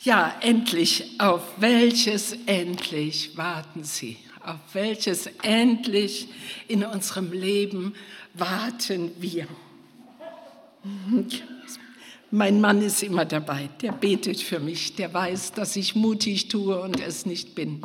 Ja, endlich, auf welches endlich warten Sie? Auf welches endlich in unserem Leben warten wir? Mein Mann ist immer dabei, der betet für mich, der weiß, dass ich mutig tue und es nicht bin.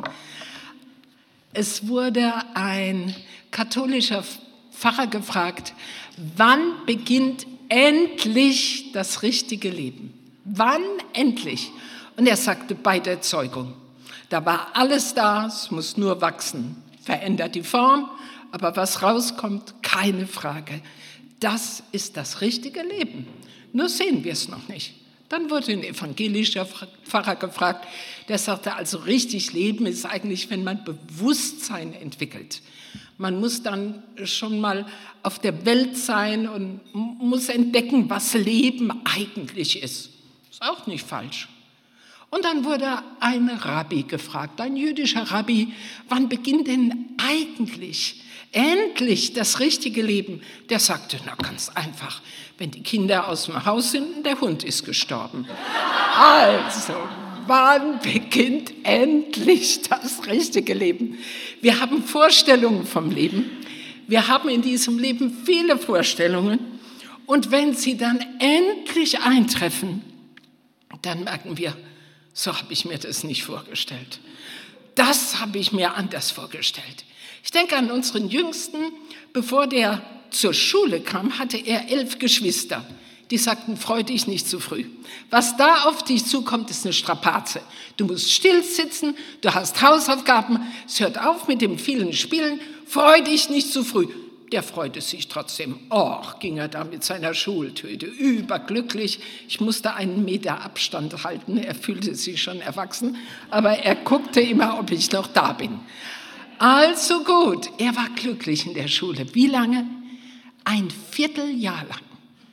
Es wurde ein katholischer Pfarrer gefragt, wann beginnt endlich das richtige Leben? Wann endlich? Und er sagte, bei der Zeugung. Da war alles da, es muss nur wachsen. Verändert die Form, aber was rauskommt, keine Frage. Das ist das richtige Leben. Nur sehen wir es noch nicht. Dann wurde ein evangelischer Pfarrer gefragt, der sagte, also richtig Leben ist eigentlich, wenn man Bewusstsein entwickelt. Man muss dann schon mal auf der Welt sein und muss entdecken, was Leben eigentlich ist. Ist auch nicht falsch. Und dann wurde ein Rabbi gefragt, ein jüdischer Rabbi, wann beginnt denn eigentlich, endlich das richtige Leben? Der sagte, na ganz einfach, wenn die Kinder aus dem Haus sind und der Hund ist gestorben. Also, wann beginnt endlich das richtige Leben? Wir haben Vorstellungen vom Leben. Wir haben in diesem Leben viele Vorstellungen. Und wenn sie dann endlich eintreffen, dann merken wir, so habe ich mir das nicht vorgestellt. Das habe ich mir anders vorgestellt. Ich denke an unseren Jüngsten, bevor der zur Schule kam, hatte er 11 Geschwister. Die sagten, freu dich nicht zu früh. Was da auf dich zukommt, ist eine Strapaze. Du musst still sitzen, du hast Hausaufgaben, es hört auf mit dem vielen Spielen, freu dich nicht zu früh. Der freute sich trotzdem. Och, ging er da mit seiner Schultüte, überglücklich. Ich musste 1 Meter Abstand halten, er fühlte sich schon erwachsen, aber er guckte immer, ob ich noch da bin. Also gut, er war glücklich in der Schule. Wie lange? Ein Vierteljahr lang.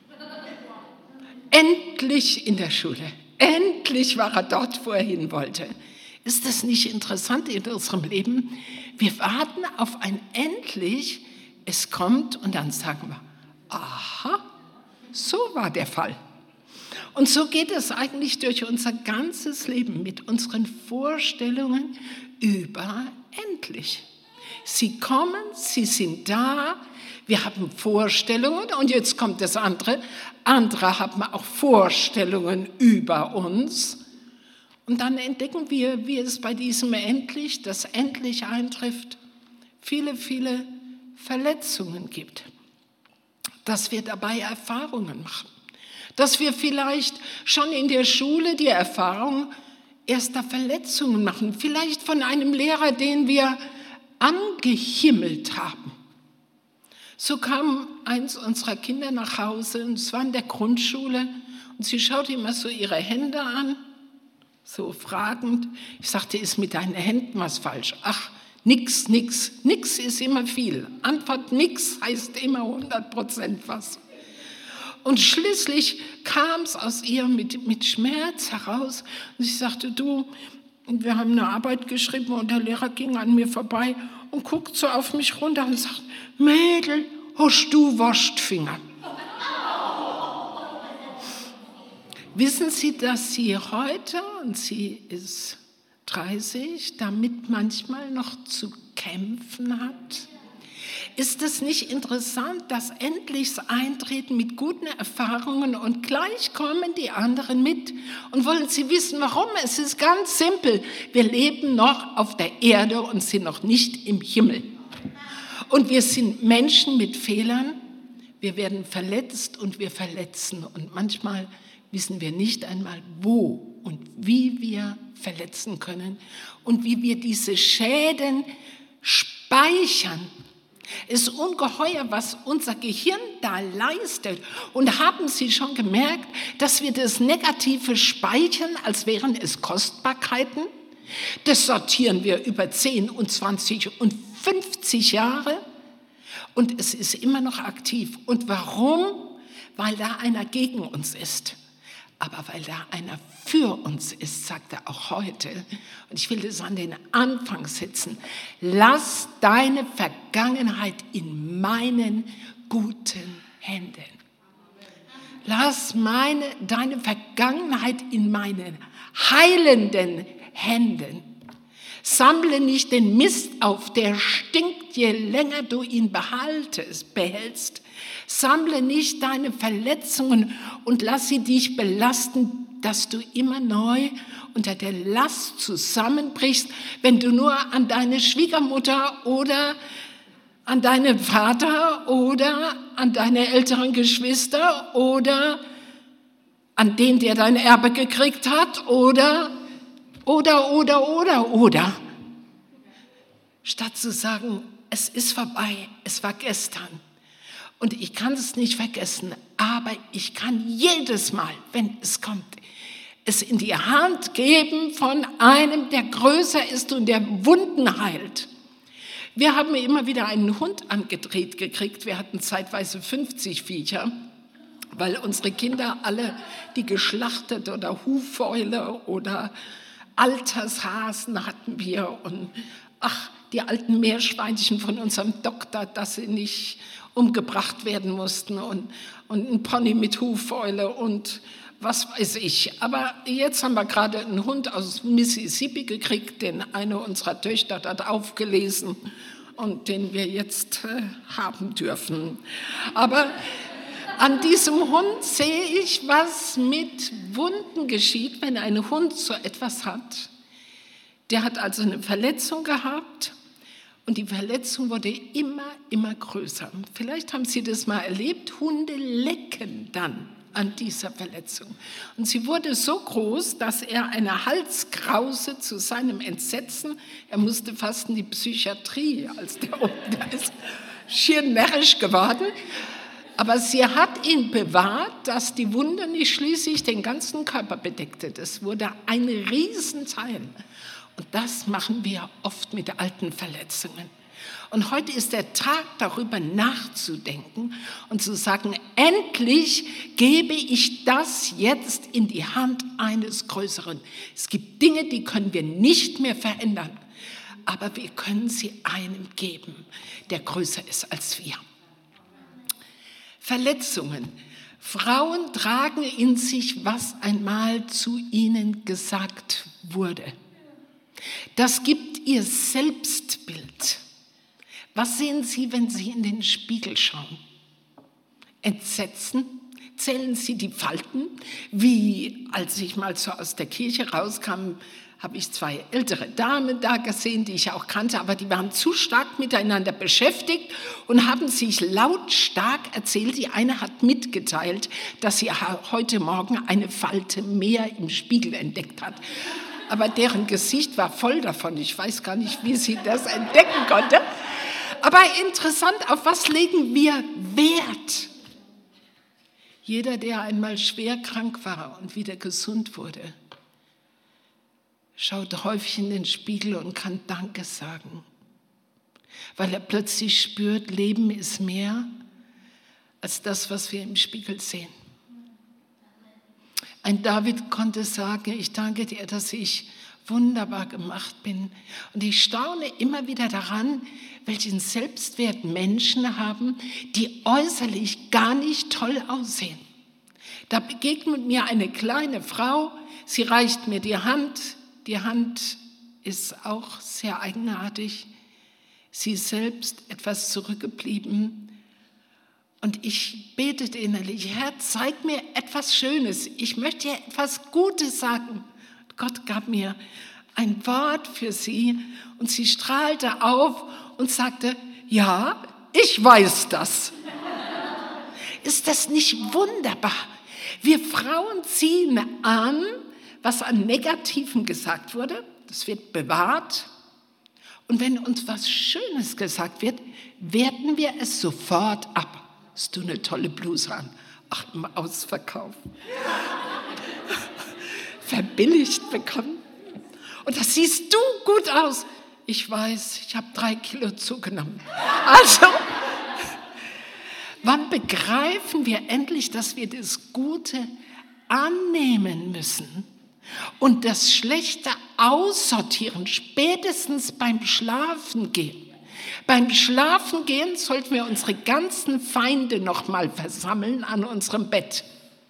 Endlich in der Schule. Endlich war er dort, wo er hin wollte. Ist das nicht interessant in unserem Leben? Wir warten auf ein Endlich, es kommt und dann sagen wir, aha, so war der Fall. Und so geht es eigentlich durch unser ganzes Leben mit unseren Vorstellungen über endlich. Sie kommen, sie sind da, wir haben Vorstellungen und jetzt kommt das andere. Andere haben auch Vorstellungen über uns. Und dann entdecken wir, wie es bei diesem Endlich, das endlich eintrifft, viele, viele Verletzungen gibt. Dass wir dabei Erfahrungen machen. Dass wir vielleicht schon in der Schule die Erfahrung erster Verletzungen machen. Vielleicht von einem Lehrer, den wir angehimmelt haben. So kam eins unserer Kinder nach Hause, und es war in der Grundschule, und sie schaute immer so ihre Hände an, so fragend. Ich sagte, ist mit deinen Händen was falsch? Ach, nix, nix. Nix ist immer viel. Antwort nix heißt immer 100% was. Und schließlich kam es aus ihr mit Schmerz heraus. Und ich sagte, du, wir haben eine Arbeit geschrieben und der Lehrer ging an mir vorbei und guckt so auf mich runter und sagt, Mädel, hast du Wurstfinger? Wissen Sie, dass sie heute, und sie ist 30, damit manchmal noch zu kämpfen hat? Ist es nicht interessant, dass endlich das Eintreten mit guten Erfahrungen und gleich kommen die anderen mit? Und wollen Sie wissen, warum? Es ist ganz simpel. Wir leben noch auf der Erde und sind noch nicht im Himmel. Und wir sind Menschen mit Fehlern. Wir werden verletzt und wir verletzen. Und manchmal wissen wir nicht einmal, wo und wie wir verletzen können und wie wir diese Schäden speichern. Es ist ungeheuer, was unser Gehirn da leistet. Und haben Sie schon gemerkt, dass wir das Negative speichern, als wären es Kostbarkeiten? Das sortieren wir über 10 und 20 und 50 Jahre. Und es ist immer noch aktiv. Und warum? Weil da einer gegen uns ist. Aber weil da einer für uns ist, sagt er auch heute. Und ich will das an den Anfang setzen. Lass deine Vergangenheit in meinen guten Händen. Lass deine Vergangenheit in meinen heilenden Händen. Sammle nicht den Mist auf, der stinkt, je länger du ihn behältst. Sammle nicht deine Verletzungen und lass sie dich belasten, dass du immer neu unter der Last zusammenbrichst, wenn du nur an deine Schwiegermutter oder an deinen Vater oder an deine älteren Geschwister oder an den, der dein Erbe gekriegt hat oder. Statt zu sagen, es ist vorbei, es war gestern und ich kann es nicht vergessen, aber ich kann jedes Mal, wenn es kommt, es in die Hand geben von einem, der größer ist und der Wunden heilt. Wir haben immer wieder einen Hund angedreht gekriegt. Wir hatten zeitweise 50 Viecher, weil unsere Kinder alle die geschlachtet oder Hufäule oder Altershasen hatten wir und die alten Meerschweinchen von unserem Doktor, dass sie nicht umgebracht werden mussten und ein Pony mit Hufäule und was weiß ich. Aber jetzt haben wir gerade einen Hund aus Mississippi gekriegt, den eine unserer Töchter hat aufgelesen und den wir jetzt haben dürfen. Aber an diesem Hund sehe ich, was mit Wunden geschieht, wenn ein Hund so etwas hat. Der hat also eine Verletzung gehabt und die Verletzung wurde immer größer. Vielleicht haben Sie das mal erlebt, Hunde lecken dann an dieser Verletzung. Und sie wurde so groß, dass er eine Halskrause zu seinem Entsetzen, er musste fast in die Psychiatrie, als der ist schier närrisch geworden. Aber sie hat ihn bewahrt, dass die Wunde nicht schließlich den ganzen Körper bedeckte. Das wurde ein Riesenteil. Und das machen wir oft mit alten Verletzungen. Und heute ist der Tag, darüber nachzudenken und zu sagen, endlich gebe ich das jetzt in die Hand eines Größeren. Es gibt Dinge, die können wir nicht mehr verändern, aber wir können sie einem geben, der größer ist als wir. Verletzungen. Frauen tragen in sich, was einmal zu ihnen gesagt wurde. Das gibt ihr Selbstbild. Was sehen Sie, wenn Sie in den Spiegel schauen? Entsetzen? Zählen Sie die Falten? Wie, als ich mal so aus der Kirche rauskam, habe ich 2 ältere Damen da gesehen, die ich auch kannte, aber die waren zu stark miteinander beschäftigt und haben sich lautstark erzählt. Die eine hat mitgeteilt, dass sie heute Morgen eine Falte mehr im Spiegel entdeckt hat. Aber deren Gesicht war voll davon. Ich weiß gar nicht, wie sie das entdecken konnte. Aber interessant, auf was legen wir Wert? Jeder, der einmal schwer krank war und wieder gesund wurde, schaut häufig in den Spiegel und kann Danke sagen, weil er plötzlich spürt, Leben ist mehr als das, was wir im Spiegel sehen. Ein David konnte sagen, ich danke dir, dass ich wunderbar gemacht bin. Und ich staune immer wieder daran, welchen Selbstwert Menschen haben, die äußerlich gar nicht toll aussehen. Da begegnet mir eine kleine Frau, sie reicht mir die Hand ist auch sehr eigenartig, sie ist selbst etwas zurückgeblieben. Und ich betete innerlich, Herr, zeig mir etwas Schönes, ich möchte dir etwas Gutes sagen. Gott gab mir ein Wort für sie und sie strahlte auf und sagte, ja, ich weiß das. Ist das nicht wunderbar? Wir Frauen ziehen an, was an Negativem gesagt wurde, das wird bewahrt. Und wenn uns was Schönes gesagt wird, werten wir es sofort ab. Hast du eine tolle Bluse an? Ach, im Ausverkauf. Verbilligt bekommen. Und das siehst du gut aus. Ich weiß, ich habe 3 Kilo zugenommen. Also, wann begreifen wir endlich, dass wir das Gute annehmen müssen und das Schlechte aussortieren, spätestens beim Schlafengehen? Beim Schlafengehen sollten wir unsere ganzen Feinde noch mal versammeln an unserem Bett.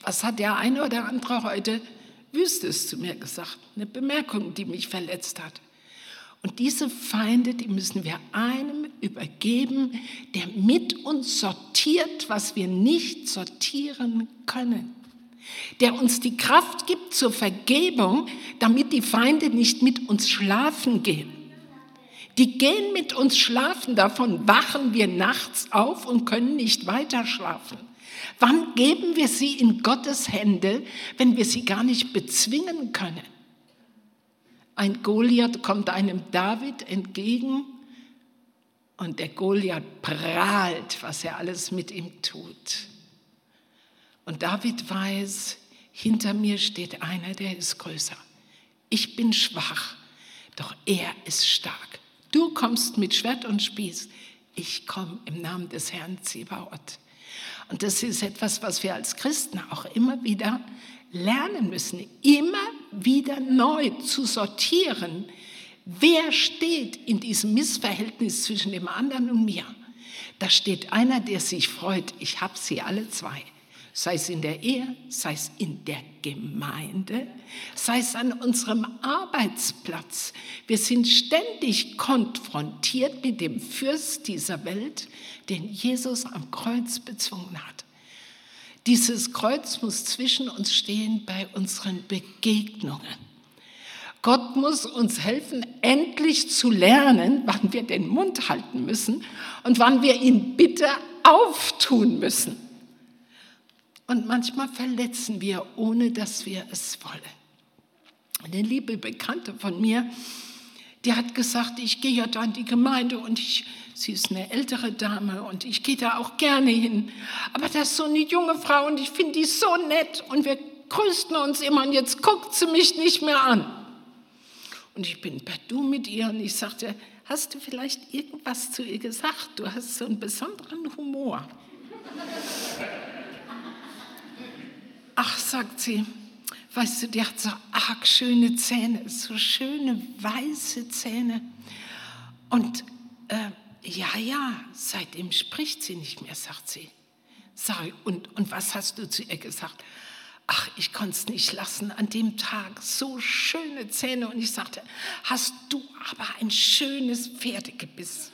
Was hat der eine oder andere heute Wüstes zu mir gesagt? Eine Bemerkung, die mich verletzt hat. Und diese Feinde, die müssen wir einem übergeben, der mit uns sortiert, was wir nicht sortieren können. Der uns die Kraft gibt zur Vergebung, damit die Feinde nicht mit uns schlafen gehen. Die gehen mit uns schlafen, davon wachen wir nachts auf und können nicht weiter schlafen. Wann geben wir sie in Gottes Hände, wenn wir sie gar nicht bezwingen können? Ein Goliath kommt einem David entgegen und der Goliath prahlt, was er alles mit ihm tut. Und David weiß, hinter mir steht einer, der ist größer. Ich bin schwach, doch er ist stark. Du kommst mit Schwert und Spieß, ich komme im Namen des Herrn Zebaoth. Und das ist etwas, was wir als Christen auch immer wieder lernen müssen, immer wieder neu zu sortieren, wer steht in diesem Missverhältnis zwischen dem anderen und mir. Da steht einer, der sich freut, ich habe sie alle zwei. Sei es in der Ehe, sei es in der Gemeinde, sei es an unserem Arbeitsplatz. Wir sind ständig konfrontiert mit dem Fürst dieser Welt, den Jesus am Kreuz bezwungen hat. Dieses Kreuz muss zwischen uns stehen bei unseren Begegnungen. Gott muss uns helfen, endlich zu lernen, wann wir den Mund halten müssen und wann wir ihn bitte auftun müssen. Und manchmal verletzen wir, ohne dass wir es wollen. Eine liebe Bekannte von mir, die hat gesagt, ich gehe ja da in die Gemeinde und sie ist eine ältere Dame und ich gehe da auch gerne hin. Aber das ist so eine junge Frau und ich finde die so nett und wir grüßten uns immer und jetzt guckt sie mich nicht mehr an. Und ich bin per Du mit ihr und ich sagte, hast du vielleicht irgendwas zu ihr gesagt? Du hast so einen besonderen Humor. Ach, sagt sie, weißt du, die hat so arg schöne Zähne, so schöne weiße Zähne. Und ja, seitdem spricht sie nicht mehr, sagt sie. Sag ich, und was hast du zu ihr gesagt? Ach, ich konnte es nicht lassen an dem Tag, so schöne Zähne. Und ich sagte, hast du aber ein schönes Pferdegebiss.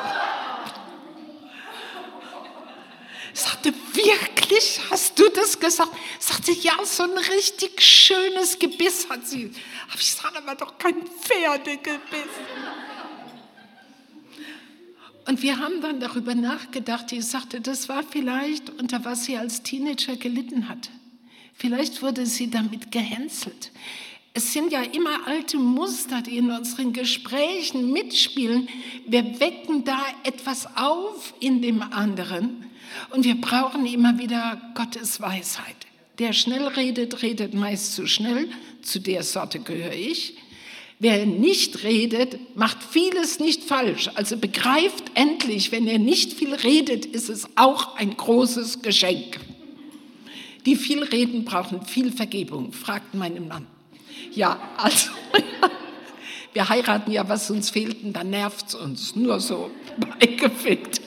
Ich sagte, wirklich, hast du das gesagt? Ich sagte, ja, so ein richtig schönes Gebiss hat sie. Aber ich sagte, aber doch kein Pferdegebiss. Und wir haben dann darüber nachgedacht, ich sagte, das war vielleicht, unter was sie als Teenager gelitten hat. Vielleicht wurde sie damit gehänselt. Es sind ja immer alte Muster, die in unseren Gesprächen mitspielen. Wir wecken da etwas auf in dem anderen und wir brauchen immer wieder Gottes Weisheit. Der schnell redet, redet meist zu schnell, zu der Sorte gehöre ich. Wer nicht redet, macht vieles nicht falsch. Also begreift endlich, wenn er nicht viel redet, ist es auch ein großes Geschenk. Die viel reden, brauchen viel Vergebung, fragt meinen Mann. Ja, also, wir heiraten ja, was uns fehlt, und dann nervt es uns, nur so beigefügt.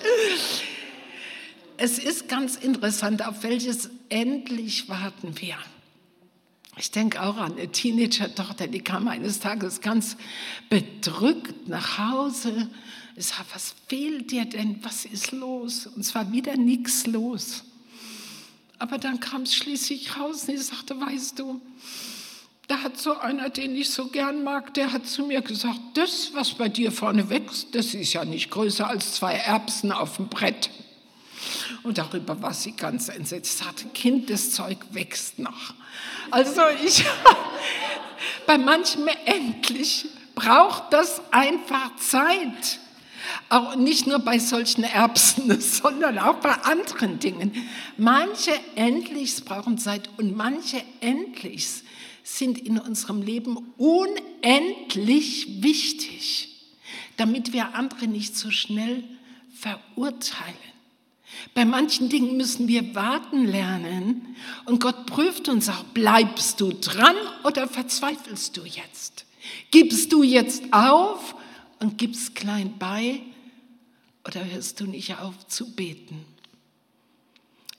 Es ist ganz interessant, auf welches endlich warten wir. Ich denke auch an eine Teenager-Tochter, die kam eines Tages ganz bedrückt nach Hause. Ich sage, was fehlt dir denn, was ist los? Und es war wieder nichts los. Aber dann kam es schließlich raus und ich sagte, weißt du, da hat so einer, den ich so gern mag, der hat zu mir gesagt, das, was bei dir vorne wächst, das ist ja nicht größer als 2 Erbsen auf dem Brett. Und darüber war sie ganz entsetzt. Sie sagte, Kind, das Zeug wächst noch. Also bei manchem endlich braucht das einfach Zeit. Auch nicht nur bei solchen Erbsen, sondern auch bei anderen Dingen. Manche Endlichs brauchen Zeit und manche Endlichs sind in unserem Leben unendlich wichtig, damit wir andere nicht so schnell verurteilen. Bei manchen Dingen müssen wir warten lernen und Gott prüft uns auch, bleibst du dran oder verzweifelst du jetzt? Gibst du jetzt auf und gibst klein bei oder hörst du nicht auf zu beten?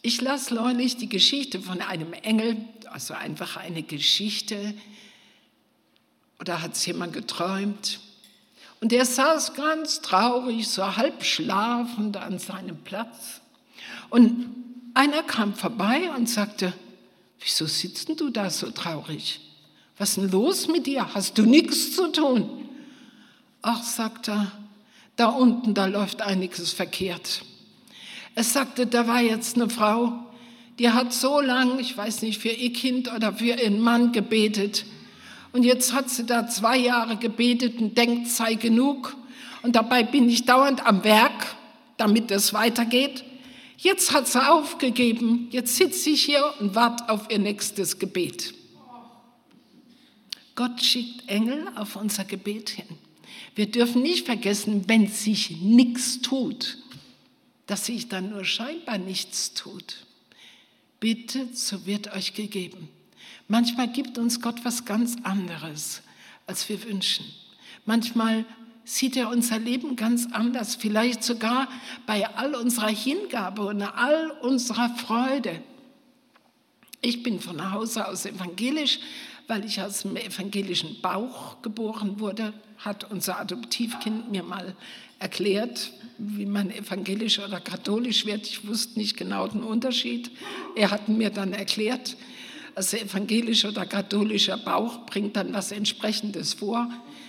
Ich las neulich die Geschichte von einem Engel, also einfach eine Geschichte, oder hat es jemand geträumt? Und der saß ganz traurig, so halb schlafend an seinem Platz. Und einer kam vorbei und sagte, wieso sitzt denn du da so traurig? Was ist denn los mit dir? Hast du nichts zu tun? Ach, sagt er, da unten, da läuft einiges verkehrt. Er sagte, da war jetzt eine Frau, die hat so lang, ich weiß nicht, für ihr Kind oder für ihren Mann gebetet. Und jetzt hat sie da 2 Jahre gebetet und denkt, sei genug. Und dabei bin ich dauernd am Werk, damit es weitergeht. Jetzt hat sie aufgegeben. Jetzt sitze ich hier und warte auf ihr nächstes Gebet. Gott schickt Engel auf unser Gebet hin. Wir dürfen nicht vergessen, wenn sich nichts tut, dass sich dann nur scheinbar nichts tut. Bittet, so wird euch gegeben. Manchmal gibt uns Gott was ganz anderes, als wir wünschen. Manchmal sieht er unser Leben ganz anders, vielleicht sogar bei all unserer Hingabe und all unserer Freude. Ich bin von Hause aus evangelisch, weil ich aus dem evangelischen Bauch geboren wurde, hat unser Adoptivkind mir mal erklärt, wie man evangelisch oder katholisch wird. Ich wusste nicht genau den Unterschied. Er hat mir dann erklärt, also evangelisch oder katholischer Bauch bringt dann was Entsprechendes vor.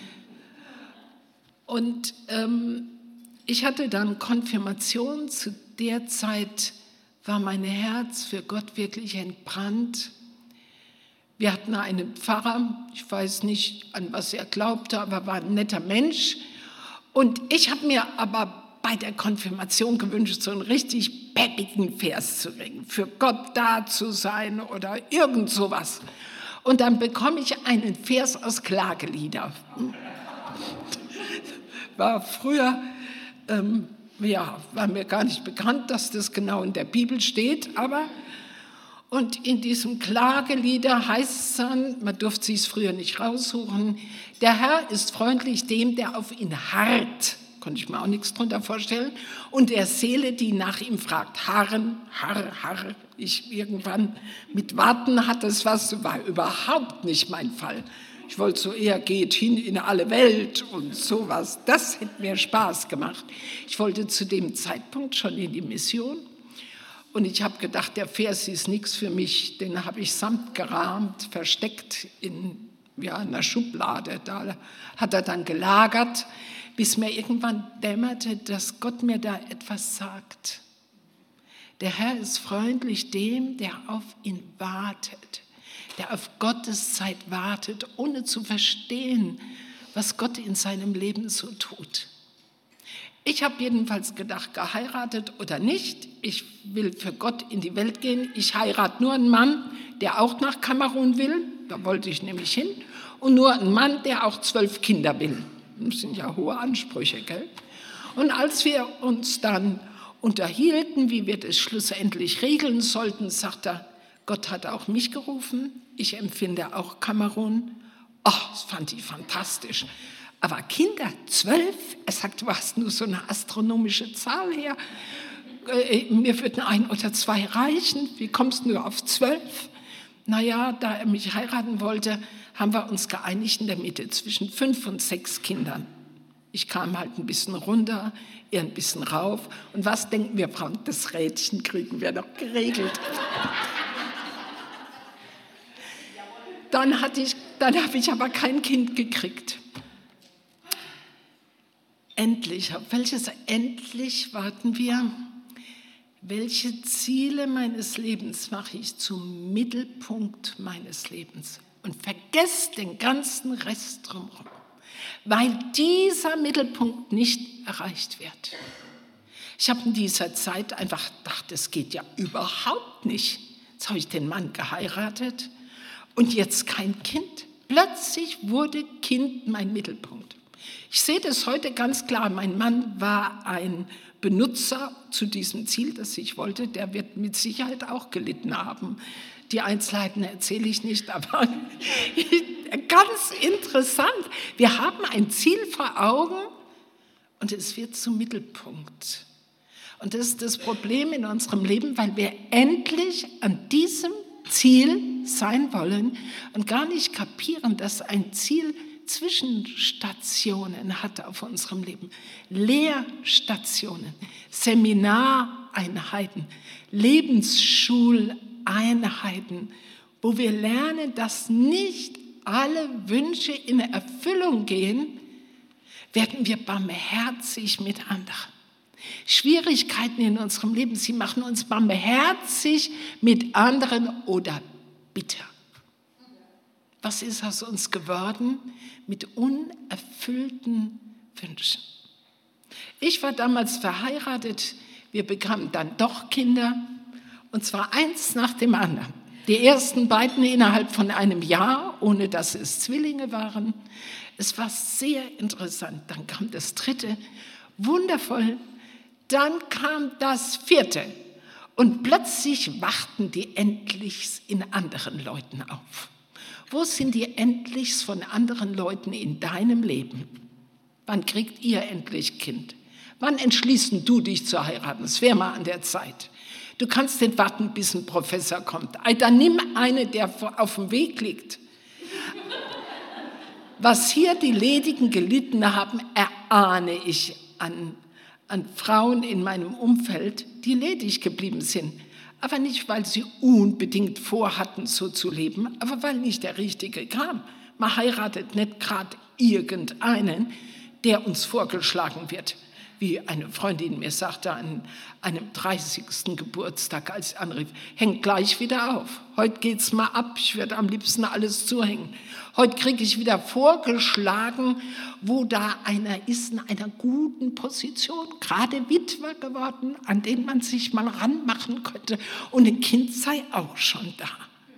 Und ich hatte dann Konfirmation. Zu der Zeit war mein Herz für Gott wirklich entbrannt. Wir hatten einen Pfarrer, ich weiß nicht, an was er glaubte, aber war ein netter Mensch. Und ich habe mir aber bei der Konfirmation gewünscht, so einen richtig peppigen Vers zu singen, für Gott da zu sein oder irgend sowas. Und dann bekomme ich einen Vers aus Klagelieder. War früher, war mir gar nicht bekannt, dass das genau in der Bibel steht, aber und in diesem Klagelieder heißt es dann, man durfte es früher nicht raussuchen, der Herr ist freundlich dem, der auf ihn harrt. Konnte ich mir auch nichts drunter vorstellen. Und der Seele, die nach ihm fragt, harren, harr. Ich irgendwann mit Warten hat es was, war überhaupt nicht mein Fall. Ich wollte so eher, geht hin in alle Welt und sowas. Das hätte mir Spaß gemacht. Ich wollte zu dem Zeitpunkt schon in die Mission. Und ich habe gedacht, der Vers ist nichts für mich. Den habe ich samt gerahmt, versteckt in einer Schublade. Da hat er dann gelagert, bis mir irgendwann dämmerte, dass Gott mir da etwas sagt. Der Herr ist freundlich dem, der auf ihn wartet, der auf Gottes Zeit wartet, ohne zu verstehen, was Gott in seinem Leben so tut. Ich habe jedenfalls gedacht, geheiratet oder nicht, ich will für Gott in die Welt gehen. Ich heirate nur einen Mann, der auch nach Kamerun will, da wollte ich nämlich hin, und nur einen Mann, der auch 12 Kinder will. Das sind ja hohe Ansprüche, gell? Und als wir uns dann unterhielten, wie wir das schlussendlich regeln sollten, sagt er, Gott hat auch mich gerufen, ich empfinde auch Kamerun. Ach, das fand ich fantastisch. Aber Kinder, 12, er sagt, du hast nur so eine astronomische Zahl her. Mir würden 1 oder 2 reichen. Wie kommst du nur auf 12? Naja, da er mich heiraten wollte, haben wir uns geeinigt in der Mitte zwischen 5 und 6 Kindern. Ich kam halt ein bisschen runter, er ein bisschen rauf. Und was denken wir, Frauen? Das Rädchen kriegen wir noch geregelt. Dann habe ich aber kein Kind gekriegt. Endlich, auf welches endlich warten wir? Welche Ziele meines Lebens mache ich zum Mittelpunkt meines Lebens? Und vergesst den ganzen Rest drumherum, weil dieser Mittelpunkt nicht erreicht wird. Ich habe in dieser Zeit einfach gedacht, das geht ja überhaupt nicht. Jetzt habe ich den Mann geheiratet und jetzt kein Kind. Plötzlich wurde Kind mein Mittelpunkt. Ich sehe das heute ganz klar. Mein Mann war ein Benutzer zu diesem Ziel, das ich wollte. Der wird mit Sicherheit auch gelitten haben. Die Einzelheiten erzähle ich nicht, aber ganz interessant. Wir haben ein Ziel vor Augen und es wird zum Mittelpunkt. Und das ist das Problem in unserem Leben, weil wir endlich an diesem Ziel sein wollen und gar nicht kapieren, dass ein Ziel Zwischenstationen hat auf unserem Leben. Lehrstationen, Seminareinheiten, Lebensschuleinheiten, wo wir lernen, dass nicht alle Wünsche in Erfüllung gehen, werden wir barmherzig mit anderen. Schwierigkeiten in unserem Leben, sie machen uns barmherzig mit anderen oder bitter. Was ist aus uns geworden mit unerfüllten Wünschen? Ich war damals verheiratet, wir bekamen dann doch Kinder, und zwar eins nach dem anderen. Die ersten beiden innerhalb von einem Jahr, ohne dass es Zwillinge waren. Es war sehr interessant. Dann kam das dritte, wundervoll. Dann kam das vierte und plötzlich wachten die Endlichs in anderen Leuten auf. Wo sind die Endlichs von anderen Leuten in deinem Leben? Wann kriegt ihr endlich Kind? Wann entschließt du dich zu heiraten? Es wäre mal an der Zeit. Du kannst nicht warten, bis ein Professor kommt. Dann nimm einen, der auf dem Weg liegt. Was hier die Ledigen gelitten haben, erahne ich an Frauen in meinem Umfeld, die ledig geblieben sind. Aber nicht, weil sie unbedingt vorhatten, so zu leben, aber weil nicht der Richtige kam. Man heiratet nicht gerade irgendeinen, der uns vorgeschlagen wird. Wie eine Freundin mir sagte an einem 30. Geburtstag, als sie anrief, hängt gleich wieder auf. Heute geht's mal ab, ich würde am liebsten alles zuhängen. Heute kriege ich wieder vorgeschlagen, wo da einer ist in einer guten Position, gerade Witwer geworden, an den man sich mal ranmachen könnte und ein Kind sei auch schon da.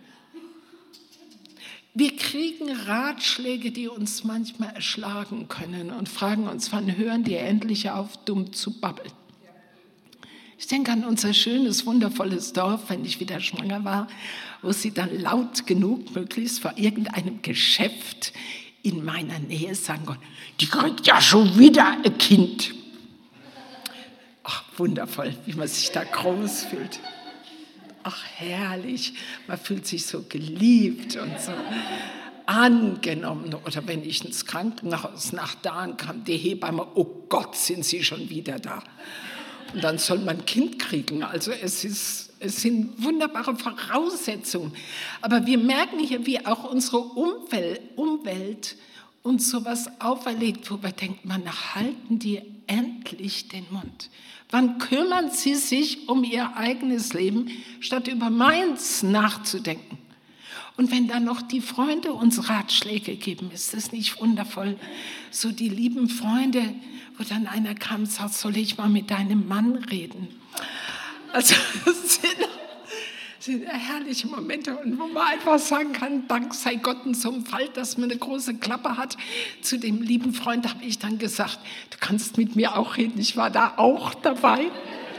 Wir kriegen Ratschläge, die uns manchmal erschlagen können und fragen uns, wann hören die endlich auf, dumm zu babbeln. Ich denke an unser schönes, wundervolles Dorf, wenn ich wieder schwanger war, wo sie dann laut genug möglichst vor irgendeinem Geschäft in meiner Nähe sagen konnten, die kriegt ja schon wieder ein Kind. Ach, wundervoll, wie man sich da groß fühlt. Ach, herrlich, man fühlt sich so geliebt und so angenommen. Oder wenn ich ins Krankenhaus nach Dahn kam, die Hebamme, oh Gott, sind Sie schon wieder da. Und dann soll man ein Kind kriegen. Also es sind wunderbare Voraussetzungen. Aber wir merken hier, wie auch unsere Umwelt uns sowas auferlegt, wo wir denken, man, halten die endlich den Mund. Wann kümmern sie sich um ihr eigenes Leben, statt über meins nachzudenken? Und wenn dann noch die Freunde uns Ratschläge geben, ist das nicht wundervoll? So die lieben Freunde, wo dann einer kam und sagt, soll ich mal mit deinem Mann reden? Also das sind herrliche Momente, und wo man einfach sagen kann, Dank sei Gott in so einem Fall, dass man eine große Klappe hat. Zu dem lieben Freund habe ich dann gesagt, du kannst mit mir auch reden, ich war da auch dabei.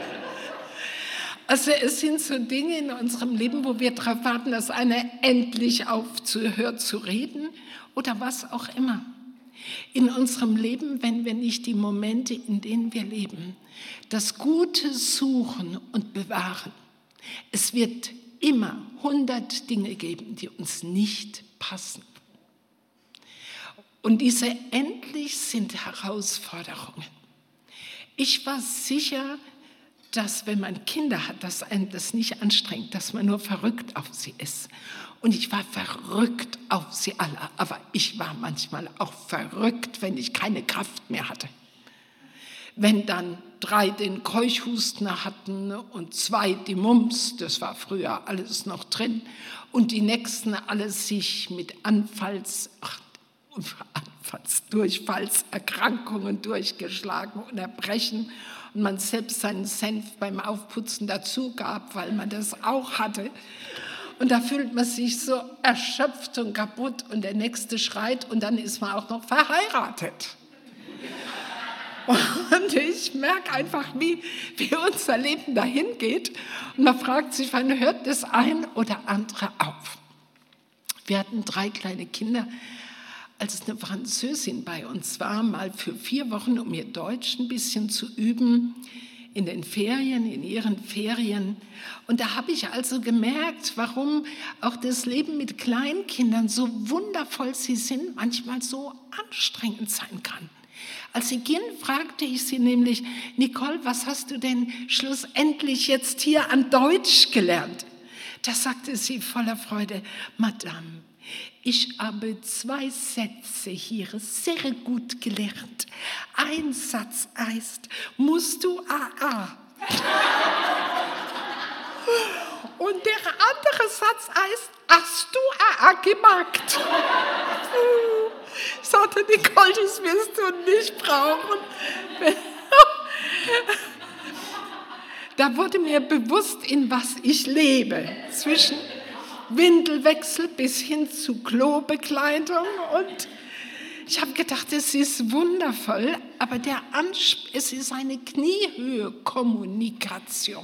Also es sind so Dinge in unserem Leben, wo wir darauf warten, dass einer endlich aufhört zu reden oder was auch immer. In unserem Leben, wenn wir nicht die Momente, in denen wir leben, das Gute suchen und bewahren. Es wird immer 100 Dinge geben, die uns nicht passen. Und diese endlich sind Herausforderungen. Ich war sicher, dass wenn man Kinder hat, dass einen das nicht anstrengt, dass man nur verrückt auf sie ist. Und ich war verrückt auf sie alle, aber ich war manchmal auch verrückt, wenn ich keine Kraft mehr hatte. Wenn dann 3 den Keuchhusten hatten und 2 die Mumps, das war früher alles noch drin, und die nächsten alle sich mit Durchfallserkrankungen durchgeschlagen und Erbrechen, und man selbst seinen Senf beim Aufputzen dazu gab, weil man das auch hatte. Und da fühlt man sich so erschöpft und kaputt, und der Nächste schreit, und dann ist man auch noch verheiratet. Und ich merke einfach, wie unser Leben dahin geht. Und man fragt sich, wann hört das ein oder andere auf? Wir hatten 3 kleine Kinder, als eine Französin bei uns war, mal für 4 Wochen, um ihr Deutsch ein bisschen zu üben, in den Ferien, in ihren Ferien. Und da habe ich also gemerkt, warum auch das Leben mit Kleinkindern, so wundervoll sie sind, manchmal so anstrengend sein kann. Als sie ging, fragte ich sie nämlich: Nicole, was hast du denn schlussendlich jetzt hier an Deutsch gelernt? Da sagte sie voller Freude: Madame, ich habe 2 Sätze hier sehr gut gelernt. Ein Satz heißt, musst du AA? Und der andere Satz heißt, hast du AA gemacht? Ich sagte, Nicole, das wirst du nicht brauchen. Da wurde mir bewusst, in was ich lebe, zwischen Windelwechsel bis hin zu Klobekleidung. Und ich habe gedacht, es ist wundervoll, aber es ist eine Kniehöhe-Kommunikation.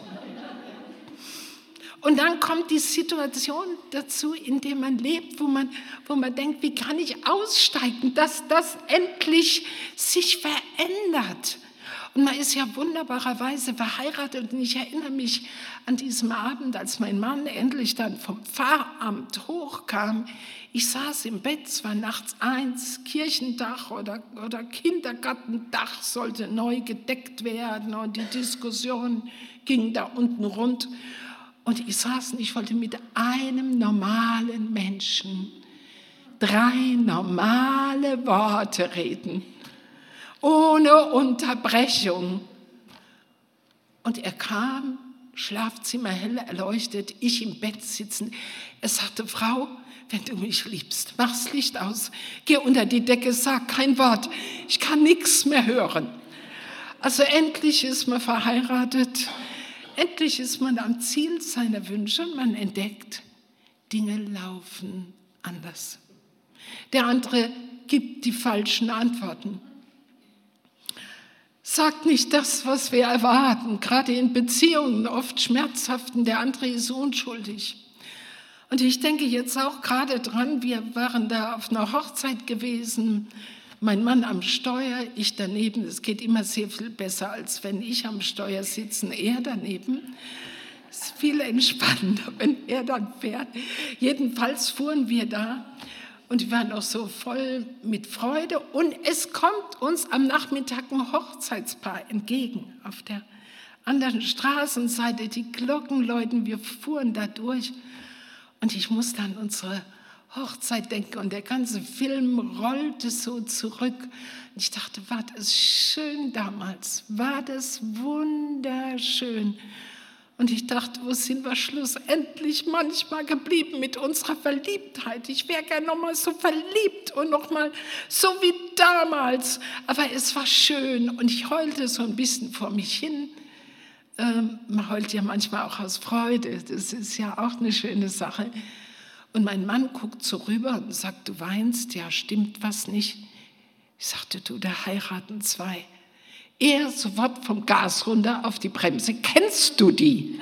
Und dann kommt die Situation dazu, in der man lebt, wo man denkt, wie kann ich aussteigen, dass das endlich sich verändert. Und man ist ja wunderbarerweise verheiratet. Und ich erinnere mich an diesem Abend, als mein Mann endlich dann vom Pfarramt hochkam. Ich saß im Bett, es war nachts 1, Kirchendach oder Kindergartendach sollte neu gedeckt werden. Und die Diskussion ging da unten rund. Und ich saß und ich wollte mit einem normalen Menschen 3 normale Worte reden, ohne Unterbrechung. Und er kam, Schlafzimmer hell erleuchtet, ich im Bett sitzen. Er sagte: Frau, wenn du mich liebst, mach's Licht aus, geh unter die Decke, sag kein Wort, ich kann nichts mehr hören. Also endlich ist man verheiratet. Endlich ist man am Ziel seiner Wünsche und man entdeckt, Dinge laufen anders. Der andere gibt die falschen Antworten. Sagt nicht das, was wir erwarten, gerade in Beziehungen oft schmerzhaften, der andere ist unschuldig. Und ich denke jetzt auch gerade dran, wir waren da auf einer Hochzeit gewesen, mein Mann am Steuer, ich daneben. Es geht immer sehr viel besser, als wenn ich am Steuer sitze, er daneben. Es ist viel entspannender, wenn er dann fährt. Jedenfalls fuhren wir da und wir waren auch so voll mit Freude. Und es kommt uns am Nachmittag ein Hochzeitspaar entgegen auf der anderen Straßenseite. Die Glocken läuten, wir fuhren da durch. Und ich musste an unsere Hochzeit denken und der ganze Film rollte so zurück. Und ich dachte, war das schön damals, war das wunderschön. Und ich dachte, wo sind wir schlussendlich manchmal geblieben mit unserer Verliebtheit? Ich wäre gerne nochmal so verliebt und nochmal so wie damals. Aber es war schön und ich heulte so ein bisschen vor mich hin. Man heult ja manchmal auch aus Freude, das ist ja auch eine schöne Sache. Und mein Mann guckt so rüber und sagt, du weinst, ja, stimmt was nicht? Ich sagte, du, da heiraten 2. Er sofort vom Gas runter auf die Bremse. Kennst du die?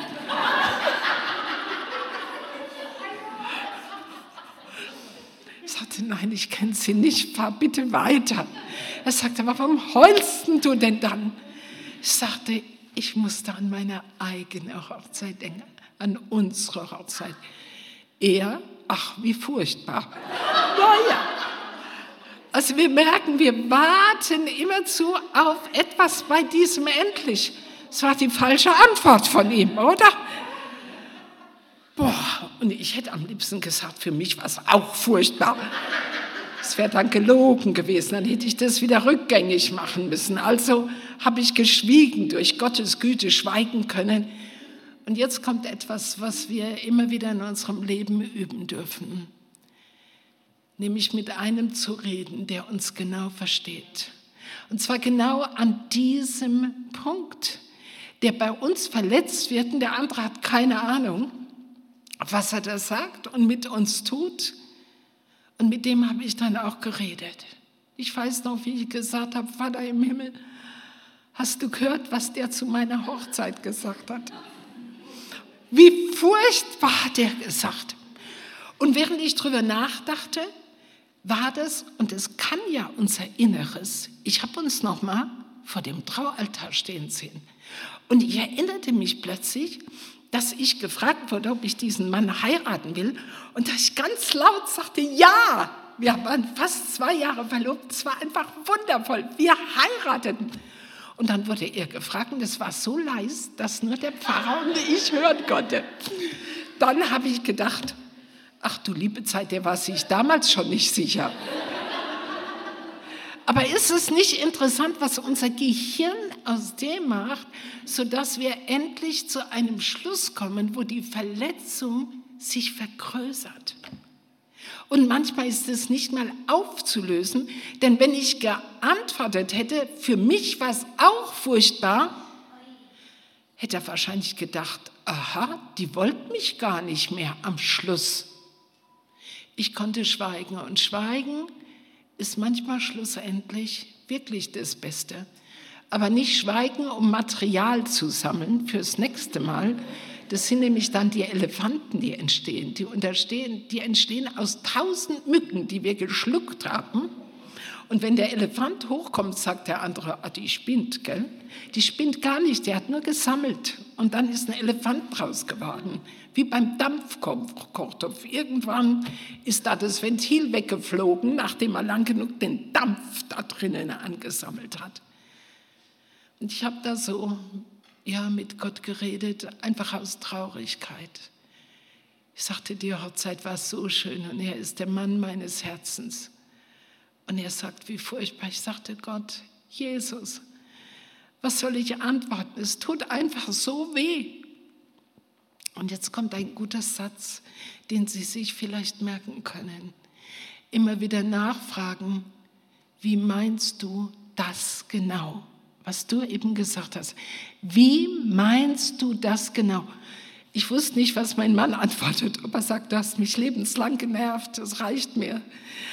Ich sagte, nein, ich kenne sie nicht, fahr bitte weiter. Er sagte, warum heulst du denn dann? Ich sagte, ich musste an meine eigene Hochzeit denken, an unsere Hochzeit. Er, ach, wie furchtbar. Naja, also wir merken, wir warten immerzu auf etwas bei diesem endlich. Es war die falsche Antwort von ihm, oder? Boah, und ich hätte am liebsten gesagt, für mich war es auch furchtbar. Es wäre dann gelogen gewesen, dann hätte ich das wieder rückgängig machen müssen. Also habe ich geschwiegen, durch Gottes Güte schweigen können. Und jetzt kommt etwas, was wir immer wieder in unserem Leben üben dürfen. Nämlich mit einem zu reden, der uns genau versteht. Und zwar genau an diesem Punkt, der bei uns verletzt wird und der andere hat keine Ahnung, was er da sagt und mit uns tut. Und mit dem habe ich dann auch geredet. Ich weiß noch, wie ich gesagt habe, Vater im Himmel, hast du gehört, was der zu meiner Hochzeit gesagt hat? Wie furchtbar hat der gesagt. Und während ich drüber nachdachte, war das, und es kann ja unser Inneres, ich habe uns noch mal vor dem Traualtar stehen sehen. Und ich erinnerte mich plötzlich, dass ich gefragt wurde, ob ich diesen Mann heiraten will. Und dass ich ganz laut sagte, ja. Wir waren fast 2 Jahre verlobt. Es war einfach wundervoll. Wir heirateten. Und dann wurde er gefragt und es war so leise, dass nur der Pfarrer und ich hören konnte. Dann habe ich gedacht, ach du liebe Zeit, der war sich damals schon nicht sicher. Aber ist es nicht interessant, was unser Gehirn aus dem macht, sodass wir endlich zu einem Schluss kommen, wo die Verletzung sich vergrößert? Und manchmal ist es nicht mal aufzulösen, denn wenn ich geantwortet hätte, für mich war es auch furchtbar, hätte er wahrscheinlich gedacht, aha, die wollten mich gar nicht mehr am Schluss. Ich konnte schweigen und schweigen ist manchmal schlussendlich wirklich das Beste. Aber nicht schweigen, um Material zu sammeln fürs nächste Mal. Das sind nämlich dann die Elefanten, die entstehen. Die entstehen aus 1000 Mücken, die wir geschluckt haben. Und wenn der Elefant hochkommt, sagt der andere, die spinnt, gell? Die spinnt gar nicht, der hat nur gesammelt. Und dann ist ein Elefant draus geworden, wie beim Dampfkochtopf. Irgendwann ist da das Ventil weggeflogen, nachdem er lang genug den Dampf da drinnen angesammelt hat. Und ich habe da so mit Gott geredet, einfach aus Traurigkeit. Ich sagte, die Hochzeit war so schön und er ist der Mann meines Herzens. Und er sagt, wie furchtbar. Ich sagte, Gott, Jesus, was soll ich antworten? Es tut einfach so weh. Und jetzt kommt ein guter Satz, den Sie sich vielleicht merken können. Immer wieder nachfragen, wie meinst du das genau? Was du eben gesagt hast. Wie meinst du das genau? Ich wusste nicht, was mein Mann antwortet, ob er sagt, du hast mich lebenslang genervt, das reicht mir.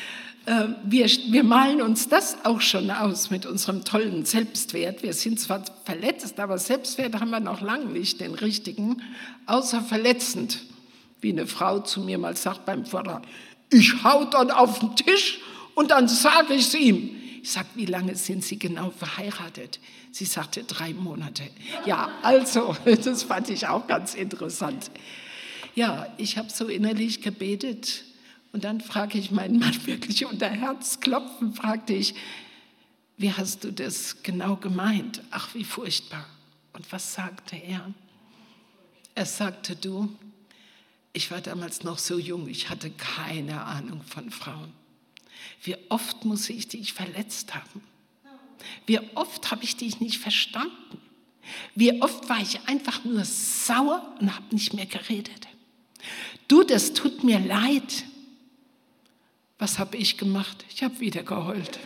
Wir malen uns das auch schon aus mit unserem tollen Selbstwert. Wir sind zwar verletzt, aber Selbstwert haben wir noch lange nicht, den richtigen, außer verletzend. Wie eine Frau zu mir mal sagt beim Vortrag, ich hau dann auf den Tisch und dann sage ich es ihm. Ich sage, wie lange sind Sie genau verheiratet? Sie sagte 3 Monate. Ja, also, das fand ich auch ganz interessant. Ja, ich habe so innerlich gebetet und dann frage ich meinen Mann wirklich unter Herzklopfen, fragte ich, wie hast du das genau gemeint? Ach, wie furchtbar. Und was sagte er? Er sagte, du, ich war damals noch so jung, ich hatte keine Ahnung von Frauen. Wie oft muss ich dich verletzt haben? Wie oft habe ich dich nicht verstanden? Wie oft war ich einfach nur sauer und habe nicht mehr geredet? Du, das tut mir leid. Was habe ich gemacht? Ich habe wieder geheult.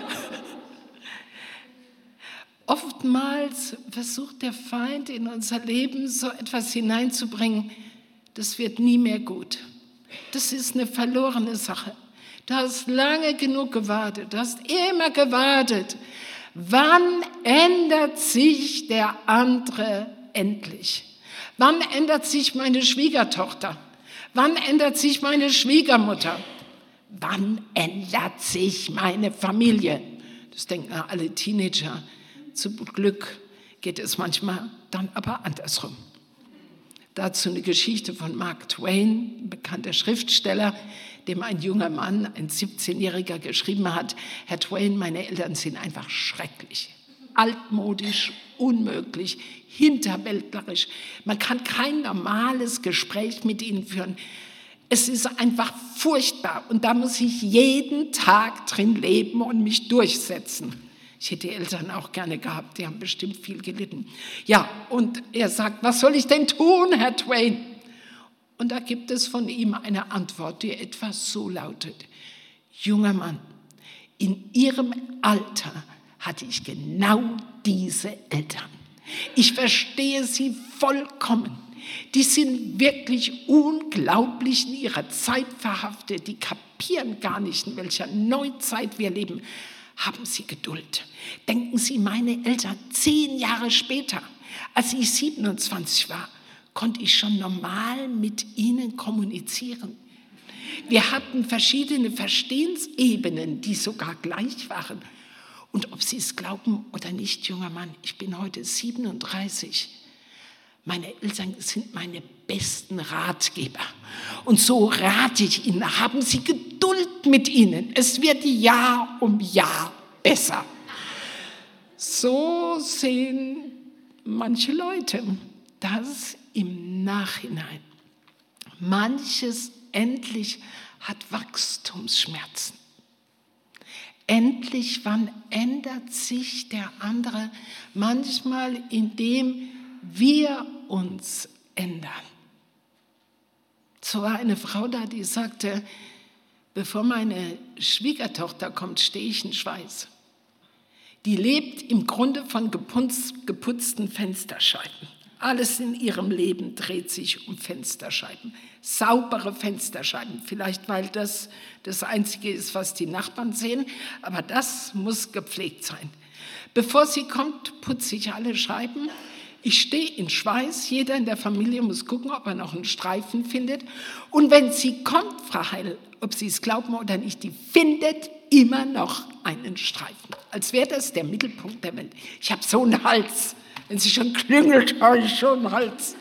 Oftmals versucht der Feind in unser Leben so etwas hineinzubringen, das wird nie mehr gut. Das ist eine verlorene Sache. Du hast lange genug gewartet, du hast immer gewartet. Wann ändert sich der andere endlich? Wann ändert sich meine Schwiegertochter? Wann ändert sich meine Schwiegermutter? Wann ändert sich meine Familie? Das denken alle Teenager. Zum Glück geht es manchmal dann aber andersrum. Dazu eine Geschichte von Mark Twain, ein bekannter Schriftsteller, dem ein junger Mann, ein 17-Jähriger, geschrieben hat, Herr Twain, meine Eltern sind einfach schrecklich, altmodisch, unmöglich, hinterwäldlerisch. Man kann kein normales Gespräch mit ihnen führen. Es ist einfach furchtbar und da muss ich jeden Tag drin leben und mich durchsetzen. Ich hätte die Eltern auch gerne gehabt, die haben bestimmt viel gelitten. Ja, und er sagt, was soll ich denn tun, Herr Twain? Und da gibt es von ihm eine Antwort, die etwas so lautet. Junger Mann, in Ihrem Alter hatte ich genau diese Eltern. Ich verstehe sie vollkommen. Die sind wirklich unglaublich in ihrer Zeit verhaftet. Die kapieren gar nicht, in welcher Neuzeit wir leben. Haben Sie Geduld. Denken Sie, meine Eltern 10 Jahre später, als ich 27 war, konnte ich schon normal mit ihnen kommunizieren. Wir hatten verschiedene Verstehensebenen, die sogar gleich waren. Und ob Sie es glauben oder nicht, junger Mann, ich bin heute 37. Meine Eltern sind meine besten Ratgeber. Und so rate ich Ihnen, haben Sie Geduld mit ihnen. Es wird Jahr um Jahr besser. So sehen manche Leute das im Nachhinein. Manches endlich hat Wachstumsschmerzen. Endlich, wann ändert sich der andere? Manchmal, indem wir uns ändern. So war eine Frau da, die sagte, bevor meine Schwiegertochter kommt, stehe ich in Schweiß. Die lebt im Grunde von geputzten Fensterscheiben. Alles in ihrem Leben dreht sich um Fensterscheiben. Saubere Fensterscheiben. Vielleicht, weil das Einzige ist, was die Nachbarn sehen. Aber das muss gepflegt sein. Bevor sie kommt, putze ich alle Scheiben. Ich stehe in Schweiß. Jeder in der Familie muss gucken, ob er noch einen Streifen findet. Und wenn sie kommt, Frau Heil, ob Sie es glauben oder nicht, die findet immer noch einen Streifen. Als wäre das der Mittelpunkt der Welt. Ich habe so einen Hals. Wenn sie schon klingelt, habe ich schon einen Hals.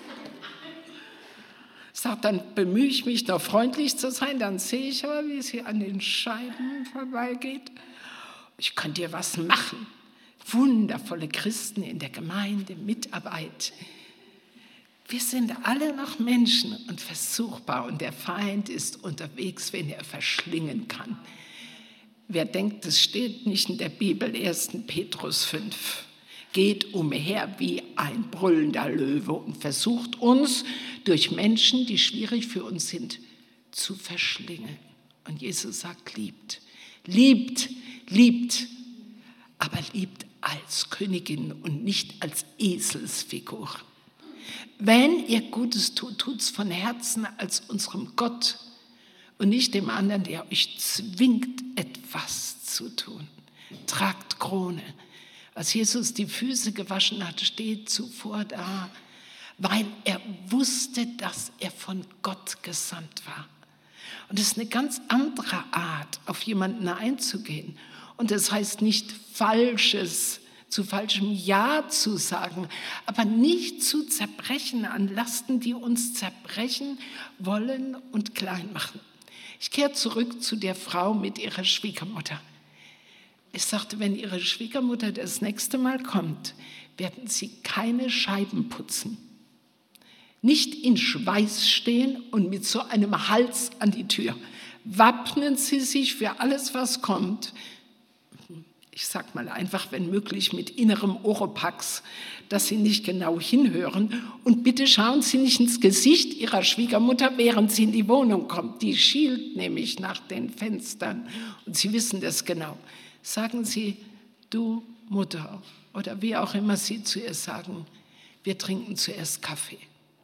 Sagt, dann bemühe ich mich noch freundlich zu sein, dann sehe ich aber, wie sie an den Scheiben vorbeigeht. Ich könnte ihr was machen. Wundervolle Christen in der Gemeinde, Mitarbeit. Wir sind alle noch Menschen und versuchbar und der Feind ist unterwegs, wenn er verschlingen kann. Wer denkt, es steht nicht in der Bibel, 1. Petrus 5. Geht umher wie ein brüllender Löwe und versucht uns durch Menschen, die schwierig für uns sind, zu verschlingen. Und Jesus sagt, liebt, liebt, liebt, aber liebt als Königin und nicht als Eselsfigur. Wenn ihr Gutes tut, tut's von Herzen als unserem Gott und nicht dem anderen, der euch zwingt, etwas zu tun. Tragt Krone. Als Jesus die Füße gewaschen hat, steht zuvor da, weil er wusste, dass er von Gott gesandt war. Und es ist eine ganz andere Art, auf jemanden einzugehen. Und das heißt nicht zu falschem Ja zu sagen, aber nicht zu zerbrechen an Lasten, die uns zerbrechen wollen und klein machen. Ich kehre zurück zu der Frau mit ihrer Schwiegermutter. Ich sagte, wenn Ihre Schwiegermutter das nächste Mal kommt, werden Sie keine Scheiben putzen. Nicht in Schweiß stehen und mit so einem Hals an die Tür. Wappnen Sie sich für alles, was kommt. Ich sag mal einfach, wenn möglich, mit innerem Oropax, dass Sie nicht genau hinhören. Und bitte schauen Sie nicht ins Gesicht Ihrer Schwiegermutter, während sie in die Wohnung kommt. Die schielt nämlich nach den Fenstern. Und Sie wissen das genau. Sagen Sie, du Mutter, oder wie auch immer Sie zu ihr sagen, wir trinken zuerst Kaffee.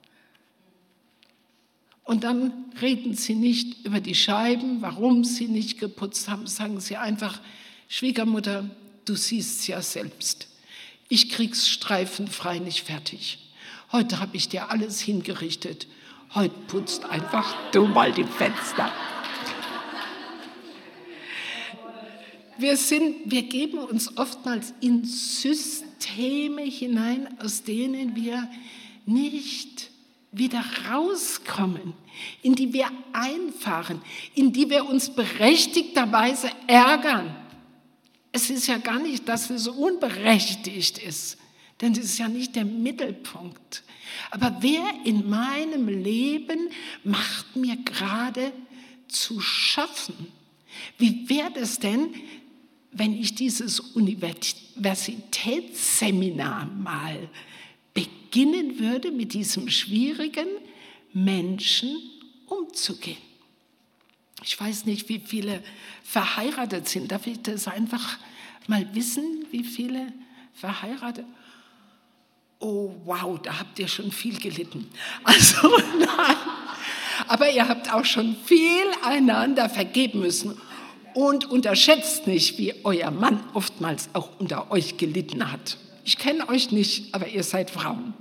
Und dann reden Sie nicht über die Scheiben, warum Sie nicht geputzt haben. Sagen Sie einfach, Schwiegermutter, du siehst es ja selbst. Ich krieg's streifenfrei nicht fertig. Heute habe ich dir alles hingerichtet. Heute putzt einfach du mal die Fenster. Wir geben uns oftmals in Systeme hinein, aus denen wir nicht wieder rauskommen, in die wir einfahren, in die wir uns berechtigterweise ärgern. Es ist ja gar nicht, dass es unberechtigt ist, denn es ist ja nicht der Mittelpunkt. Aber wer in meinem Leben macht mir gerade zu schaffen? Wie wäre es denn, wenn ich dieses Universitätsseminar mal beginnen würde, mit diesem schwierigen Menschen umzugehen? Ich weiß nicht, wie viele verheiratet sind. Darf ich das einfach mal wissen, wie viele verheiratet? Oh, wow, da habt ihr schon viel gelitten. Also nein, aber ihr habt auch schon viel einander vergeben müssen. Und unterschätzt nicht, wie euer Mann oftmals auch unter euch gelitten hat. Ich kenne euch nicht, aber ihr seid Frauen.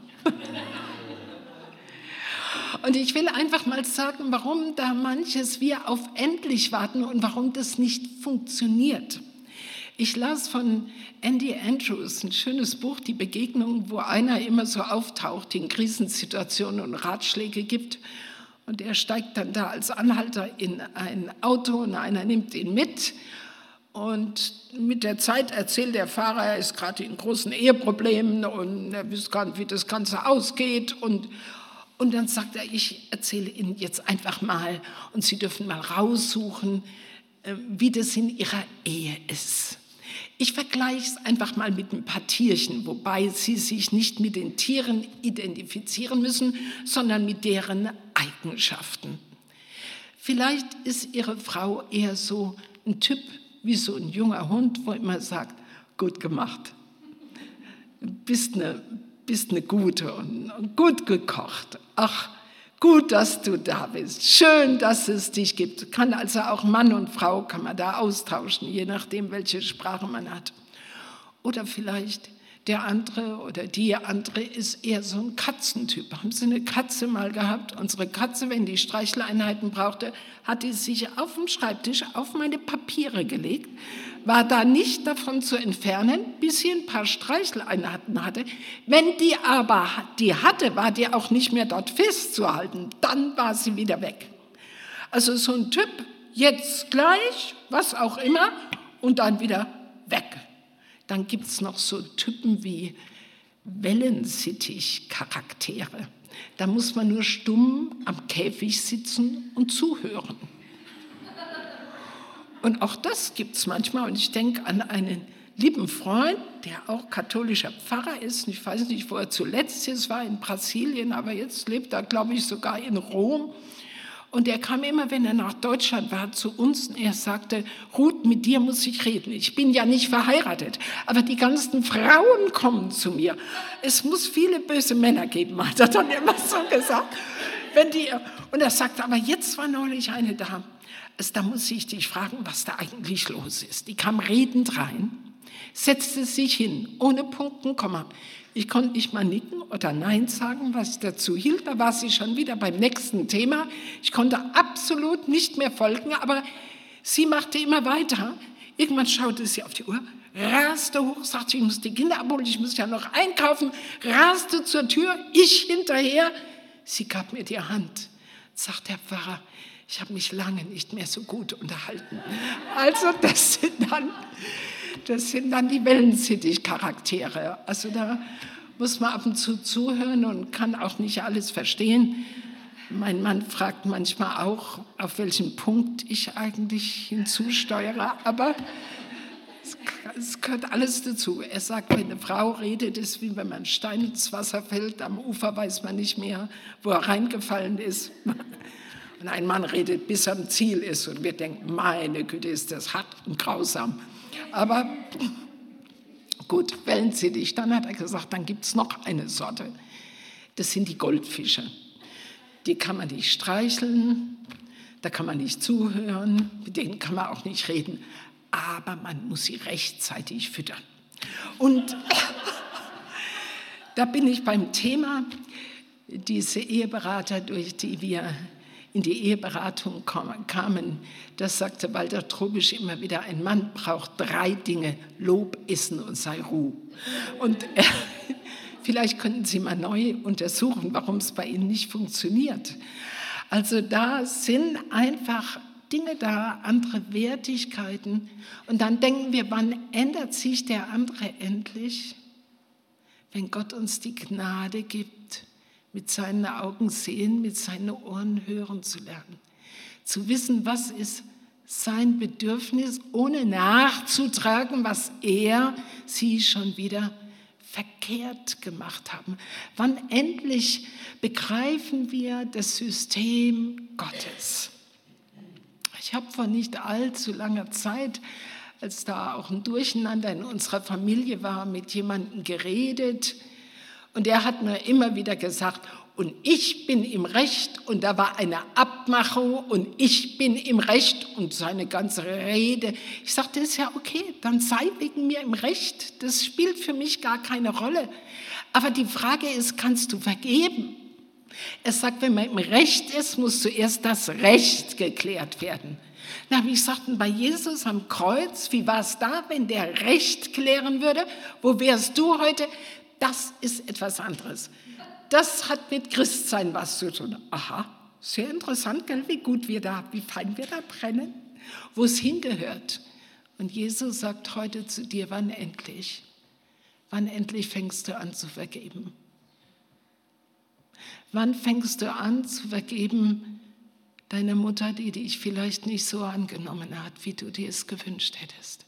Und ich will einfach mal sagen, warum da manches wir auf endlich warten und warum das nicht funktioniert. Ich las von Andy Andrews ein schönes Buch, Die Begegnung, wo einer immer so auftaucht in Krisensituationen und Ratschläge gibt. Und er steigt dann da als Anhalter in ein Auto und einer nimmt ihn mit. Und mit der Zeit erzählt der Fahrer, er ist gerade in großen Eheproblemen und er weiß gar nicht, wie das Ganze ausgeht. Und dann sagt er, ich erzähle Ihnen jetzt einfach mal und Sie dürfen mal raussuchen, wie das in Ihrer Ehe ist. Ich vergleiche es einfach mal mit ein paar Tierchen, wobei Sie sich nicht mit den Tieren identifizieren müssen, sondern mit deren Eigenschaften. Vielleicht ist Ihre Frau eher so ein Typ wie so ein junger Hund, wo immer sagt, gut gemacht, bist eine Gute und gut gekocht. Ach, gut, dass du da bist. Schön, dass es dich gibt. Kann also auch Mann und Frau, kann man da austauschen, je nachdem, welche Sprache man hat. Oder vielleicht der andere oder die andere ist eher so ein Katzentyp. Haben Sie eine Katze mal gehabt? Unsere Katze, wenn die Streicheleinheiten brauchte, hat die sich auf dem Schreibtisch auf meine Papiere gelegt, war da nicht davon zu entfernen, bis sie ein paar Streicheleinheiten hatte. Wenn die aber die hatte, war die auch nicht mehr dort festzuhalten. Dann war sie wieder weg. Also so ein Typ, jetzt gleich, was auch immer, und dann wieder weg. Dann gibt es noch so Typen wie Wellensittich-Charaktere. Da muss man nur stumm am Käfig sitzen und zuhören. Und auch das gibt es manchmal. Und ich denke an einen lieben Freund, der auch katholischer Pfarrer ist. Ich weiß nicht, wo er zuletzt ist, war in Brasilien, aber jetzt lebt er, glaube ich, sogar in Rom. Und er kam immer, wenn er nach Deutschland war, zu uns und er sagte, Ruth, mit dir muss ich reden. Ich bin ja nicht verheiratet, aber die ganzen Frauen kommen zu mir. Es muss viele böse Männer geben, hat er dann immer so gesagt. Und er sagte, aber jetzt war neulich eine da. Also da muss ich dich fragen, was da eigentlich los ist. Die kam redend rein, setzte sich hin, ohne Punkt und Komma. Ich konnte nicht mal nicken oder Nein sagen, was ich dazu hielt. Da war sie schon wieder beim nächsten Thema. Ich konnte absolut nicht mehr folgen, aber sie machte immer weiter. Irgendwann schaute sie auf die Uhr, raste hoch, sagte, ich muss die Kinder abholen, ich muss ja noch einkaufen, raste zur Tür, ich hinterher. Sie gab mir die Hand, sagt der Pfarrer, ich habe mich lange nicht mehr so gut unterhalten. Also das sind dann die Wellensittich-Charaktere. Also da muss man ab und zu zuhören und kann auch nicht alles verstehen. Mein Mann fragt manchmal auch, auf welchen Punkt ich eigentlich hinzusteuere, aber es gehört alles dazu. Er sagt, wenn eine Frau redet, ist es wie wenn man einen Stein ins Wasser fällt, am Ufer weiß man nicht mehr, wo er reingefallen ist. Und ein Mann redet, bis er am Ziel ist und wir denken, meine Güte, ist das hart und grausam. Aber gut, Wellensittich. Dann hat er gesagt, dann gibt es noch eine Sorte. Das sind die Goldfische. Die kann man nicht streicheln, da kann man nicht zuhören, mit denen kann man auch nicht reden. Aber man muss sie rechtzeitig füttern. Und da bin ich beim Thema, diese Eheberater, durch die wir in die Eheberatung kamen, das sagte Walter Trobisch immer wieder, ein Mann braucht 3 Dinge, Lob, Essen und sei Ruhe. Und vielleicht könnten Sie mal neu untersuchen, warum es bei Ihnen nicht funktioniert. Also da sind einfach Dinge da, andere Wertigkeiten. Und dann denken wir, wann ändert sich der andere endlich? Wenn Gott uns die Gnade gibt, mit seinen Augen sehen, mit seinen Ohren hören zu lernen. Zu wissen, was ist sein Bedürfnis, ohne nachzutragen, was er, sie schon wieder verkehrt gemacht haben. Wann endlich begreifen wir das System Gottes? Ich habe vor nicht allzu langer Zeit, als da auch ein Durcheinander in unserer Familie war, mit jemandem geredet. Und er hat mir immer wieder gesagt, und ich bin im Recht, und da war eine Abmachung, und ich bin im Recht, und seine ganze Rede. Ich sagte, das ist ja okay, dann sei wegen mir im Recht, das spielt für mich gar keine Rolle. Aber die Frage ist, kannst du vergeben? Er sagt, wenn man im Recht ist, muss zuerst das Recht geklärt werden. Na, wie sagten bei Jesus am Kreuz, wie war es da, wenn der Recht klären würde? Wo wärst du heute? Das ist etwas anderes. Das hat mit Christsein was zu tun. Aha, sehr interessant, gell? Wie fein wir da brennen, wo es hingehört. Und Jesus sagt heute zu dir, wann endlich? Wann endlich fängst du an zu vergeben? Wann fängst du an zu vergeben deiner Mutter, die dich vielleicht nicht so angenommen hat, wie du dir es gewünscht hättest?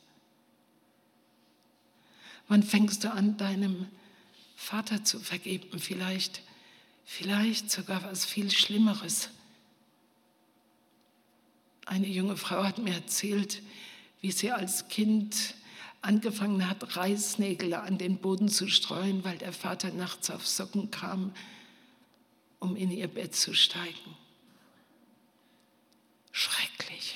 Wann fängst du an, deinem Vater zu vergeben? Vielleicht sogar was viel Schlimmeres. Eine junge Frau hat mir erzählt, wie sie als Kind angefangen hat, Reißnägel an den Boden zu streuen, weil der Vater nachts auf Socken kam, um in ihr Bett zu steigen. Schrecklich.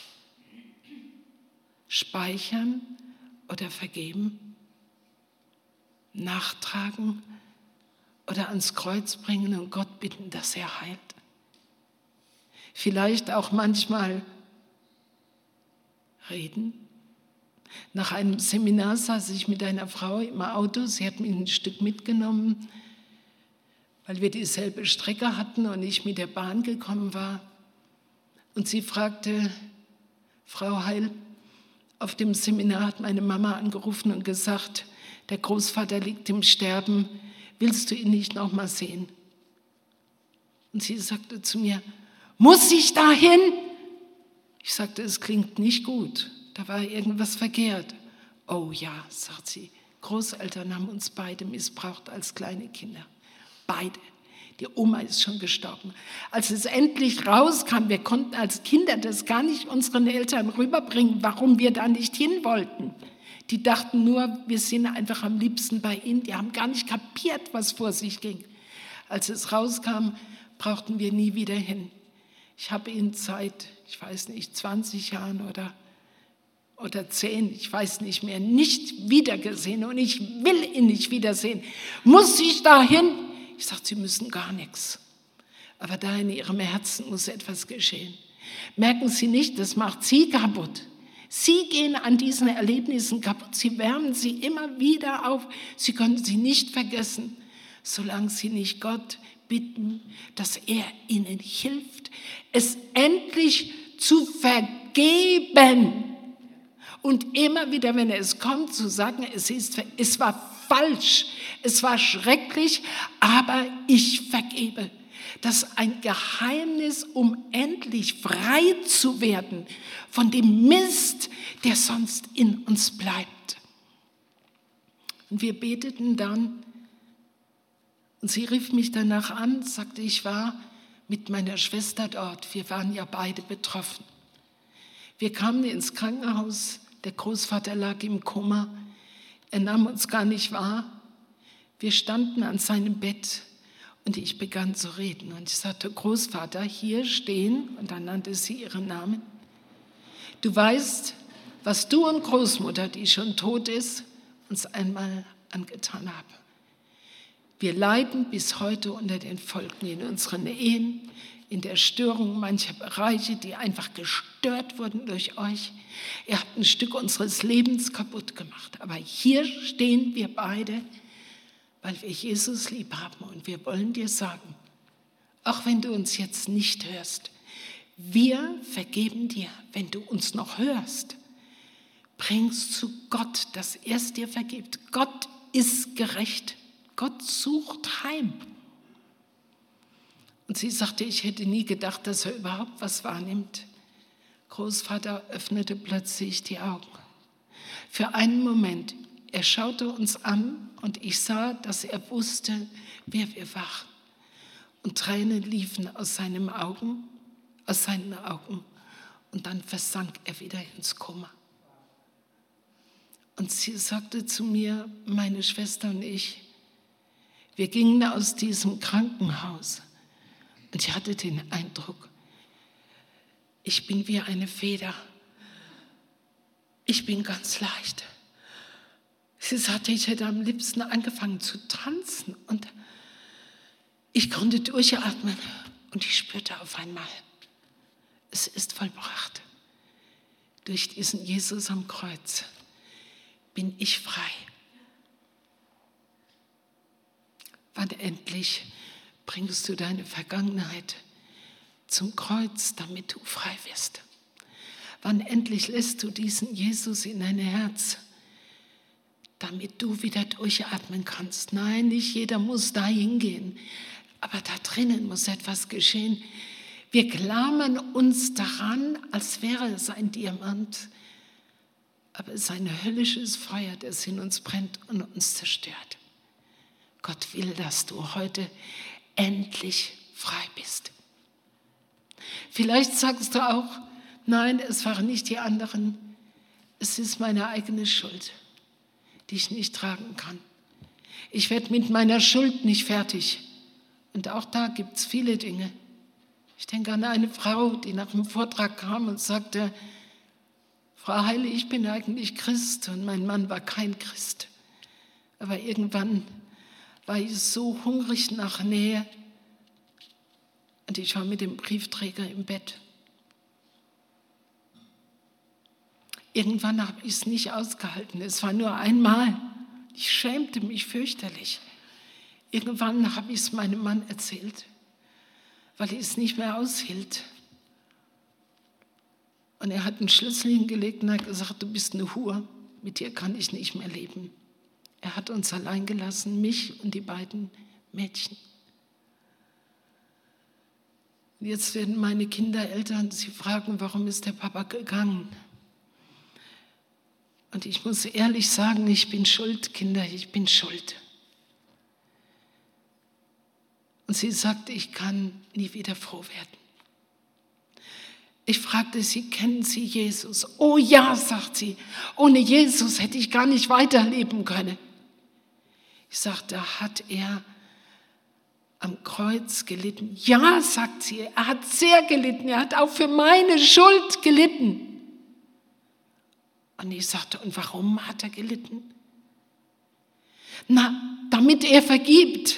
Speichern oder vergeben? Nachtragen oder ans Kreuz bringen und Gott bitten, dass er heilt? Vielleicht auch manchmal reden. Nach einem Seminar saß ich mit einer Frau im Auto, sie hat mich ein Stück mitgenommen, weil wir dieselbe Strecke hatten und ich mit der Bahn gekommen war. Und sie fragte, Frau Heil, auf dem Seminar hat meine Mama angerufen und gesagt, der Großvater liegt im Sterben, willst du ihn nicht noch mal sehen? Und sie sagte zu mir, muss ich dahin? Ich sagte, es klingt nicht gut, da war irgendwas verkehrt. Oh ja, sagt sie, Großeltern haben uns beide missbraucht als kleine Kinder. Beide. Die Oma ist schon gestorben. Als es endlich rauskam, wir konnten als Kinder das gar nicht unseren Eltern rüberbringen, warum wir da nicht hin wollten. Die dachten nur, wir sind einfach am liebsten bei ihnen. Die haben gar nicht kapiert, was vor sich ging. Als es rauskam, brauchten wir nie wieder hin. Ich habe ihn seit, 20 Jahren oder 10, ich weiß nicht mehr, nicht wiedergesehen. Und ich will ihn nicht wiedersehen. Muss ich da hin? Ich sage, Sie müssen gar nichts. Aber da in Ihrem Herzen muss etwas geschehen. Merken Sie nicht, das macht Sie kaputt. Sie gehen an diesen Erlebnissen kaputt. Sie wärmen sie immer wieder auf. Sie können sie nicht vergessen, solange Sie nicht Gott bitten, dass er Ihnen hilft, es endlich zu vergeben. Und immer wieder, wenn es kommt, zu sagen, es war falsch, es war schrecklich, aber ich vergebe. Das ist ein Geheimnis, um endlich frei zu werden von dem Mist, der sonst in uns bleibt. Und wir beteten dann, und sie rief mich danach an, sagte, ich war mit meiner Schwester dort, wir waren ja beide betroffen. Wir kamen ins Krankenhaus, der Großvater lag im Koma, er nahm uns gar nicht wahr. Wir standen an seinem Bett und ich begann zu reden. Und ich sagte, Großvater, hier stehen, und dann nannte sie ihren Namen. Du weißt, was du und Großmutter, die schon tot ist, uns einmal angetan haben. Wir leiden bis heute unter den Folgen in unseren Ehen, in der Störung mancher Bereiche, die einfach gestört wurden durch euch. Ihr habt ein Stück unseres Lebens kaputt gemacht. Aber hier stehen wir beide, weil wir Jesus lieb haben. Und wir wollen dir sagen, auch wenn du uns jetzt nicht hörst, wir vergeben dir, wenn du uns noch hörst. Bring's zu Gott, dass er es dir vergibt. Gott ist gerecht. Gott sucht heim. Und sie sagte, ich hätte nie gedacht, dass er überhaupt was wahrnimmt. Großvater öffnete plötzlich die Augen. Für einen Moment, er schaute uns an und ich sah, dass er wusste, wer wir waren. Und Tränen liefen aus seinen Augen. Und dann versank er wieder ins Koma. Und sie sagte zu mir, meine Schwester und ich, wir gingen aus diesem Krankenhaus. Und ich hatte den Eindruck, ich bin wie eine Feder. Ich bin ganz leicht. Sie sagte, ich hätte am liebsten angefangen zu tanzen. Und Ich konnte durchatmen und ich spürte auf einmal, es ist vollbracht. Durch diesen Jesus am Kreuz bin ich frei. Wann endlich bringst du deine Vergangenheit zum Kreuz, damit du frei wirst? Wann endlich lässt du diesen Jesus in dein Herz, damit du wieder durchatmen kannst? Nein, nicht jeder muss dahin gehen, aber da drinnen muss etwas geschehen. Wir klammern uns daran, als wäre es ein Diamant, aber es ist ein höllisches Feuer, das in uns brennt und uns zerstört. Gott will, dass du heute endlich frei bist. Vielleicht sagst du auch, nein, es waren nicht die anderen, es ist meine eigene Schuld, die ich nicht tragen kann. Ich werde mit meiner Schuld nicht fertig. Und auch da gibt es viele Dinge. Ich denke an eine Frau, die nach dem Vortrag kam und sagte, Frau Heile, ich bin eigentlich Christ und mein Mann war kein Christ. Aber irgendwann war ich so hungrig nach Nähe und ich war mit dem Briefträger im Bett. Irgendwann habe ich es nicht ausgehalten. Es war nur einmal. Ich schämte mich fürchterlich. Irgendwann habe ich es meinem Mann erzählt, weil ich es nicht mehr aushielt. Und er hat einen Schlüssel hingelegt und hat gesagt, du bist eine Hure, mit dir kann ich nicht mehr leben. Er hat uns allein gelassen, mich und die beiden Mädchen. Und jetzt werden meine Kinder älter und sie fragen, warum ist der Papa gegangen? Und ich muss ehrlich sagen, ich bin schuld, Kinder, ich bin schuld. Und sie sagte, ich kann nie wieder froh werden. Ich fragte sie, kennen Sie Jesus? Oh ja, sagt sie, ohne Jesus hätte ich gar nicht weiterleben können. Ich sagte, hat er am Kreuz gelitten? Ja, sagt sie, er hat sehr gelitten, er hat auch für meine Schuld gelitten. Und ich sagte, und warum hat er gelitten? Na, damit er vergibt.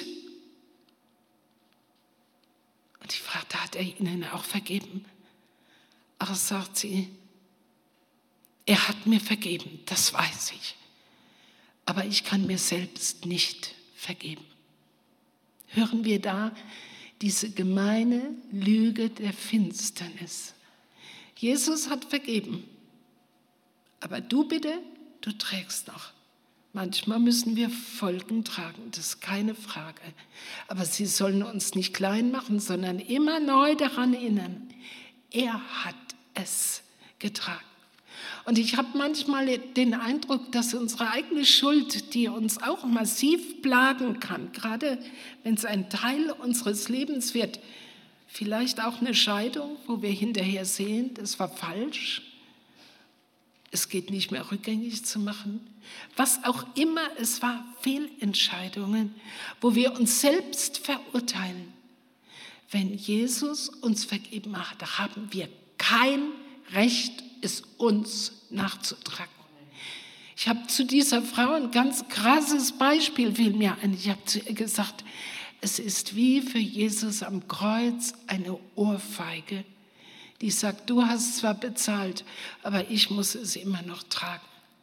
Und ich fragte, hat er Ihnen auch vergeben? Ach, sagt sie, er hat mir vergeben, das weiß ich. Aber ich kann mir selbst nicht vergeben. Hören wir da diese gemeine Lüge der Finsternis. Jesus hat vergeben. Aber du bitte, du trägst noch. Manchmal müssen wir Folgen tragen, das ist keine Frage. Aber sie sollen uns nicht klein machen, sondern immer neu daran erinnern, er hat es getragen. Und ich habe manchmal den Eindruck, dass unsere eigene Schuld, die uns auch massiv plagen kann, gerade wenn es ein Teil unseres Lebens wird, vielleicht auch eine Scheidung, wo wir hinterher sehen, das war falsch, es geht nicht mehr rückgängig zu machen, was auch immer es war, Fehlentscheidungen, wo wir uns selbst verurteilen. Wenn Jesus uns vergeben hat, haben wir kein Recht, es uns nachzutragen. Ich habe zu dieser Frau ein ganz krasses Beispiel, fiel mir ein. Ich habe zu ihr gesagt, es ist wie für Jesus am Kreuz eine Ohrfeige, die sagt, du hast zwar bezahlt, aber ich muss es immer noch tragen.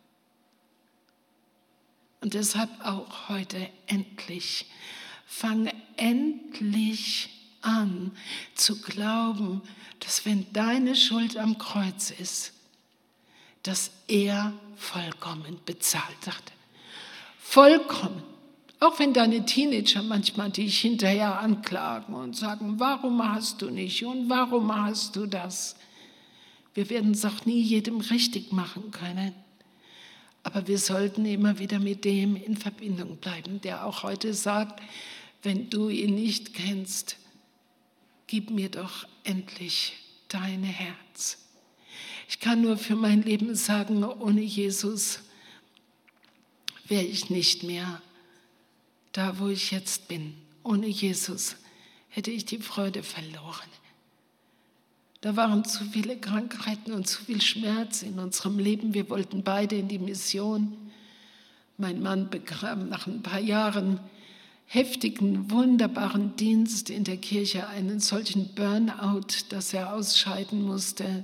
Und deshalb auch heute endlich, fang endlich an zu glauben, dass wenn deine Schuld am Kreuz ist, dass er vollkommen bezahlt hat. Vollkommen. Auch wenn deine Teenager manchmal dich hinterher anklagen und sagen, warum hast du nicht und warum hast du das? Wir werden es auch nie jedem richtig machen können. Aber wir sollten immer wieder mit dem in Verbindung bleiben, der auch heute sagt, wenn du ihn nicht kennst, gib mir doch endlich dein Herz. Ich kann nur für mein Leben sagen, ohne Jesus wäre ich nicht mehr da, wo ich jetzt bin. Ohne Jesus hätte ich die Freude verloren. Da waren zu viele Krankheiten und zu viel Schmerz in unserem Leben. Wir wollten beide in die Mission. Mein Mann bekam nach ein paar Jahren heftigen, wunderbaren Dienst in der Kirche einen solchen Burnout, dass er ausscheiden musste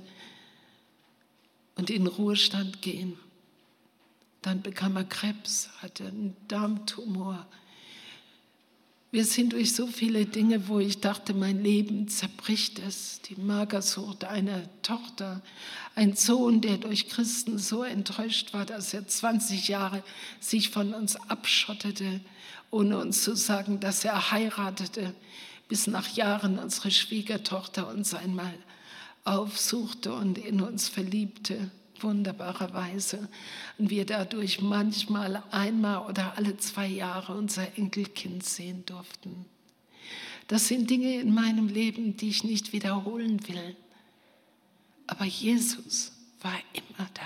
und in Ruhestand gehen. Dann bekam er Krebs, hatte einen Darmtumor. Wir sind durch so viele Dinge, wo ich dachte, mein Leben zerbricht es. Die Magersucht einer Tochter, ein Sohn, der durch Christen so enttäuscht war, dass er 20 Jahre sich von uns abschottete, ohne uns zu sagen, dass er heiratete, bis nach Jahren unsere Schwiegertochter uns einmal aufsuchte und in uns verliebte. Wunderbarerweise. Und wir dadurch manchmal einmal oder alle 2 Jahre unser Enkelkind sehen durften. Das sind Dinge in meinem Leben, die ich nicht wiederholen will. Aber Jesus war immer da.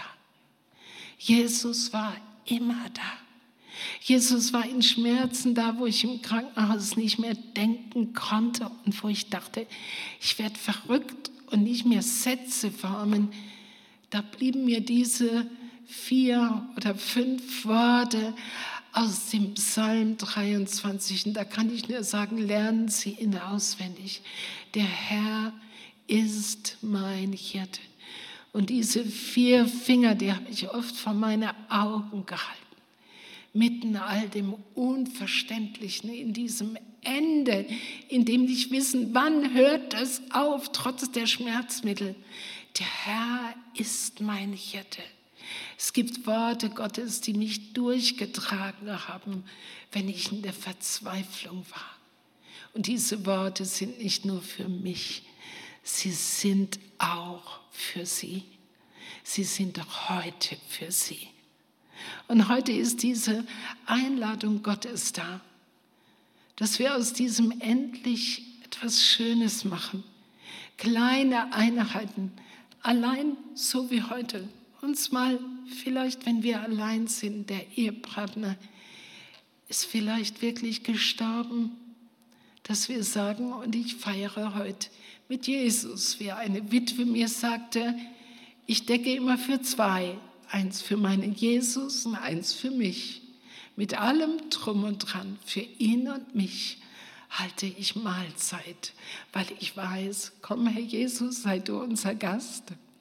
Jesus war immer da. Jesus war in Schmerzen da, wo ich im Krankenhaus nicht mehr denken konnte und wo ich dachte, ich werde verrückt und nicht mehr Sätze formen. Da blieben mir diese 4 oder 5 Worte aus dem Psalm 23. Und da kann ich nur sagen, lernen Sie ihn auswendig. Der Herr ist mein Hirte. Und diese 4 Finger, die habe ich oft vor meine Augen gehalten. Mitten all dem Unverständlichen, in diesem Ende, in dem nicht wissen, wann hört es auf, trotz der Schmerzmittel. Der Herr ist mein Hirte. Es gibt Worte Gottes, die mich durchgetragen haben, wenn ich in der Verzweiflung war. Und diese Worte sind nicht nur für mich, sie sind auch für Sie. Sie sind auch heute für Sie. Und heute ist diese Einladung Gottes da, dass wir aus diesem endlich etwas Schönes machen. Kleine Einheiten, allein so wie heute. Uns mal vielleicht, wenn wir allein sind, der Ehepartner ist vielleicht wirklich gestorben, dass wir sagen, und ich feiere heute mit Jesus, wie eine Witwe mir sagte, ich decke immer für 2, eins für meinen Jesus und eins für mich. Mit allem Drum und Dran, für ihn und mich halte ich Mahlzeit, weil ich weiß, komm Herr Jesus, sei du unser Gast.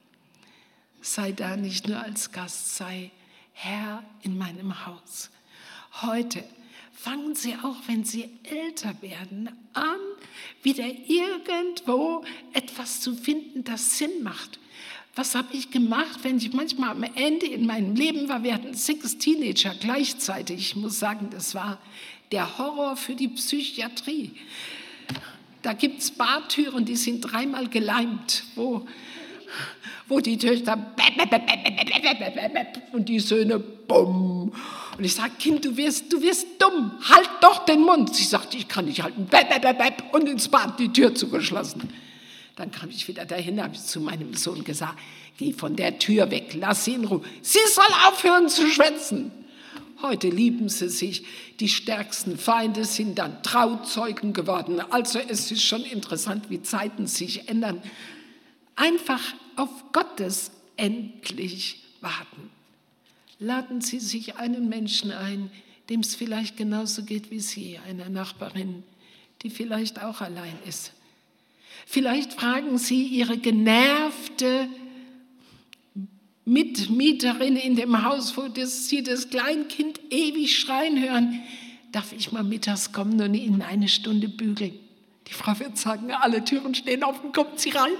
Sei da nicht nur als Gast, sei Herr in meinem Haus. Heute fangen Sie auch, wenn Sie älter werden, an, wieder irgendwo etwas zu finden, das Sinn macht. Was habe ich gemacht, wenn ich manchmal am Ende in meinem Leben war? Wir hatten 6 Teenager gleichzeitig. Ich muss sagen, das war der Horror für die Psychiatrie. Da gibt es Bartüren, die sind 3-mal geleimt, wo die Töchter und die Söhne bumm. Und ich sage, Kind, du wirst dumm, halt doch den Mund. Sie sagte, ich kann nicht halten. Und ins Bad die Tür zugeschlossen. Dann kam ich wieder dahin, habe ich zu meinem Sohn gesagt, geh von der Tür weg, lass sie in Ruhe. Sie soll aufhören zu schwätzen. Heute lieben sie sich. Die stärksten Feinde sind dann Trauzeugen geworden. Also es ist schon interessant, wie Zeiten sich ändern. Einfach auf Gottes endlich warten. Laden Sie sich einen Menschen ein, dem es vielleicht genauso geht wie Sie, einer Nachbarin, die vielleicht auch allein ist. Vielleicht fragen Sie Ihre genervte Mitmieterin in dem Haus, wo Sie das Kleinkind ewig schreien hören, darf ich mal mittags kommen und Ihnen eine Stunde bügeln? Die Frau wird sagen, alle Türen stehen offen, kommt Sie rein.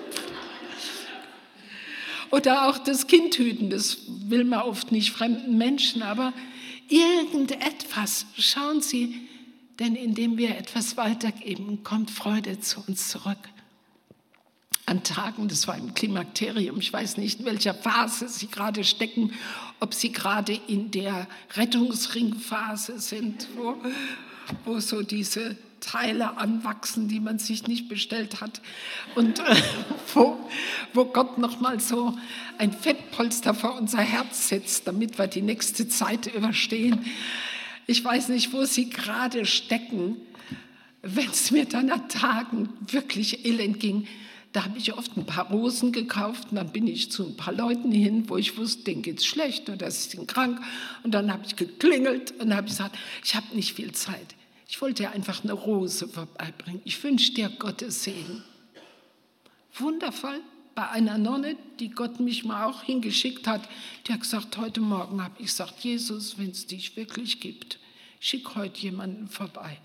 Oder auch das Kind hüten, das will man oft nicht fremden Menschen, aber irgendetwas, schauen Sie, denn indem wir etwas weitergeben, kommt Freude zu uns zurück. An Tagen, das war im Klimakterium, ich weiß nicht, in welcher Phase Sie gerade stecken, ob Sie gerade in der Rettungsringphase sind, wo so diese Teile anwachsen, die man sich nicht bestellt hat und wo Gott noch mal so ein Fettpolster vor unser Herz setzt, damit wir die nächste Zeit überstehen. Ich weiß nicht, wo Sie gerade stecken. Wenn es mir dann an Tagen wirklich elend ging, da habe ich oft ein paar Rosen gekauft und dann bin ich zu ein paar Leuten hin, wo ich wusste, denen geht es schlecht oder sie sind krank. Und dann habe ich geklingelt und habe gesagt, ich habe nicht viel Zeit. Ich wollte dir einfach eine Rose vorbeibringen. Ich wünsche dir Gottes Segen. Wundervoll. Bei einer Nonne, die Gott mich mal auch hingeschickt hat, die hat gesagt, heute Morgen habe ich gesagt, Jesus, wenn es dich wirklich gibt, schick heute jemanden vorbei.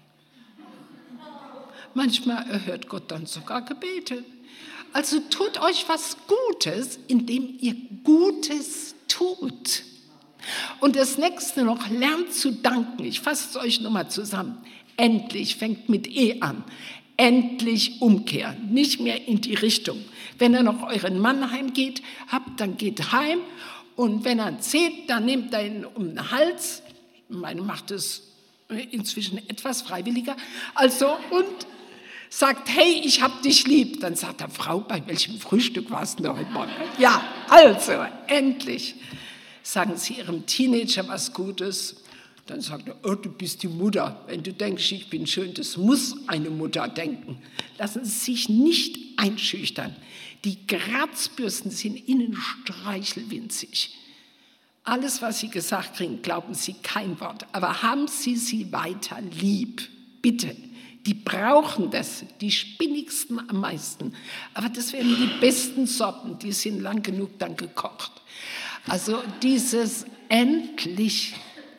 Manchmal erhört Gott dann sogar Gebete. Also tut euch was Gutes, indem ihr Gutes tut. Und das nächste noch, lernt zu danken. Ich fasse es euch nochmal zusammen. Endlich, fängt mit E an. Endlich umkehren, nicht mehr in die Richtung. Wenn ihr noch euren Mann heimgeht, dann geht heim. Und wenn er zählt, dann nehmt er ihn um den Hals. Meine macht es inzwischen etwas freiwilliger. Also, und sagt, hey, ich hab dich lieb. Dann sagt er, Frau, bei welchem Frühstück warst du heute Morgen? Ja, also, endlich. Sagen Sie Ihrem Teenager was Gutes. Dann sagt er, oh, du bist die Mutter. Wenn du denkst, ich bin schön, das muss eine Mutter denken. Lassen Sie sich nicht einschüchtern. Die Kratzbürsten sind innen streichelwinzig. Alles, was Sie gesagt kriegen, glauben Sie kein Wort. Aber haben Sie sie weiter lieb, bitte. Die brauchen das, die spinnigsten am meisten. Aber das werden die besten Sorten, die sind lang genug dann gekocht. Also dieses endlich.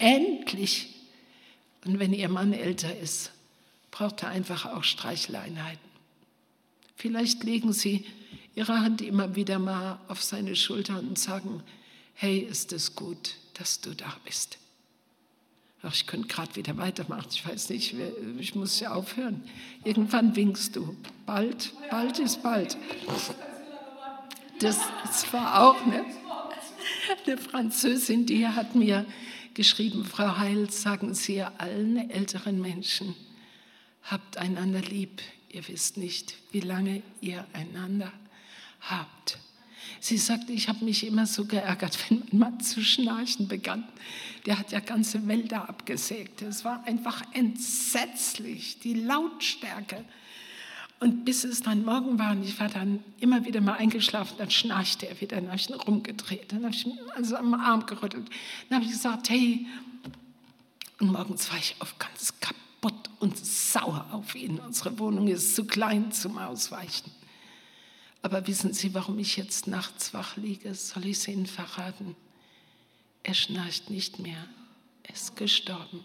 Und wenn Ihr Mann älter ist, braucht er einfach auch Streicheleinheiten. Vielleicht legen Sie Ihre Hand immer wieder mal auf seine Schulter und sagen, hey, ist es gut, dass du da bist. Ach, ich könnte gerade wieder weitermachen, ich weiß nicht, ich muss ja aufhören. Irgendwann winkst du, bald ist bald. Das war auch eine Französin, die hat mir geschrieben, Frau Heil, sagen Sie allen älteren Menschen, habt einander lieb, ihr wisst nicht, wie lange ihr einander habt. Sie sagte, ich habe mich immer so geärgert, wenn mein Mann zu schnarchen begann. Der hat ja ganze Wälder abgesägt. Es war einfach entsetzlich, die Lautstärke. Und bis es dann morgen war, und ich war dann immer wieder mal eingeschlafen, dann schnarchte er wieder, dann habe ich ihn rumgedreht, dann habe ich ihn also am Arm gerüttelt. Dann habe ich gesagt, hey, und morgens war ich auf ganz kaputt und sauer auf ihn. Unsere Wohnung ist zu klein zum Ausweichen. Aber wissen Sie, warum ich jetzt nachts wach liege? Soll ich es Ihnen verraten? Er schnarcht nicht mehr, er ist gestorben.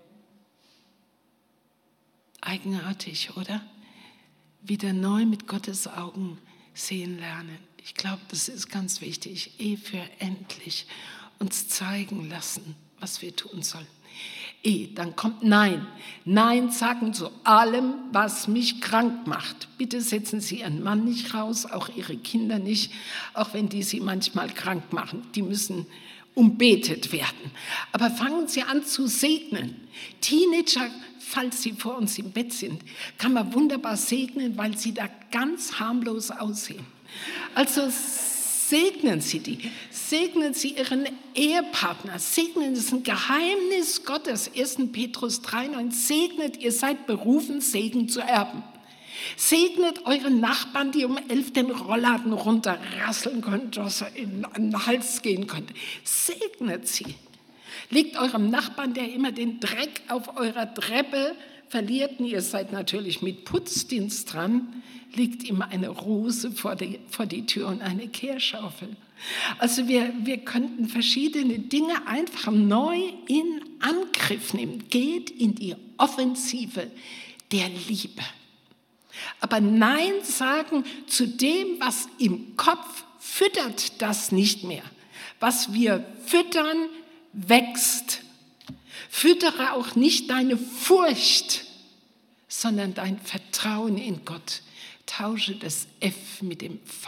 Eigenartig, oder? Wieder neu mit Gottes Augen sehen lernen. Ich glaube, das ist ganz wichtig. Für endlich uns zeigen lassen, was wir tun sollen. Dann kommt Nein. Nein sagen zu allem, was mich krank macht. Bitte setzen Sie Ihren Mann nicht raus, auch Ihre Kinder nicht, auch wenn die Sie manchmal krank machen. Die müssen umbetet werden. Aber fangen Sie an zu segnen. Teenager, falls sie vor uns im Bett sind, kann man wunderbar segnen, weil sie da ganz harmlos aussehen. Also segnen Sie die, segnen Sie Ihren Ehepartner, segnen, das ist ein Geheimnis Gottes, 1. Petrus 3,9, segnet, ihr seid berufen, Segen zu erben. Segnet eure Nachbarn, die um 11 den Rollladen runterrasseln können, dass er in den Hals gehen könnte. Segnet sie. Legt eurem Nachbarn, der immer den Dreck auf eurer Treppe verliert, und ihr seid natürlich mit Putzdienst dran, legt ihm eine Rose vor die Tür und eine Kehrschaufel. Also wir könnten verschiedene Dinge einfach neu in Angriff nehmen. Geht in die Offensive der Liebe. Aber Nein sagen zu dem, was im Kopf füttert das nicht mehr. Was wir füttern, wächst. Füttere auch nicht deine Furcht, sondern dein Vertrauen in Gott. Tausche das F mit dem V.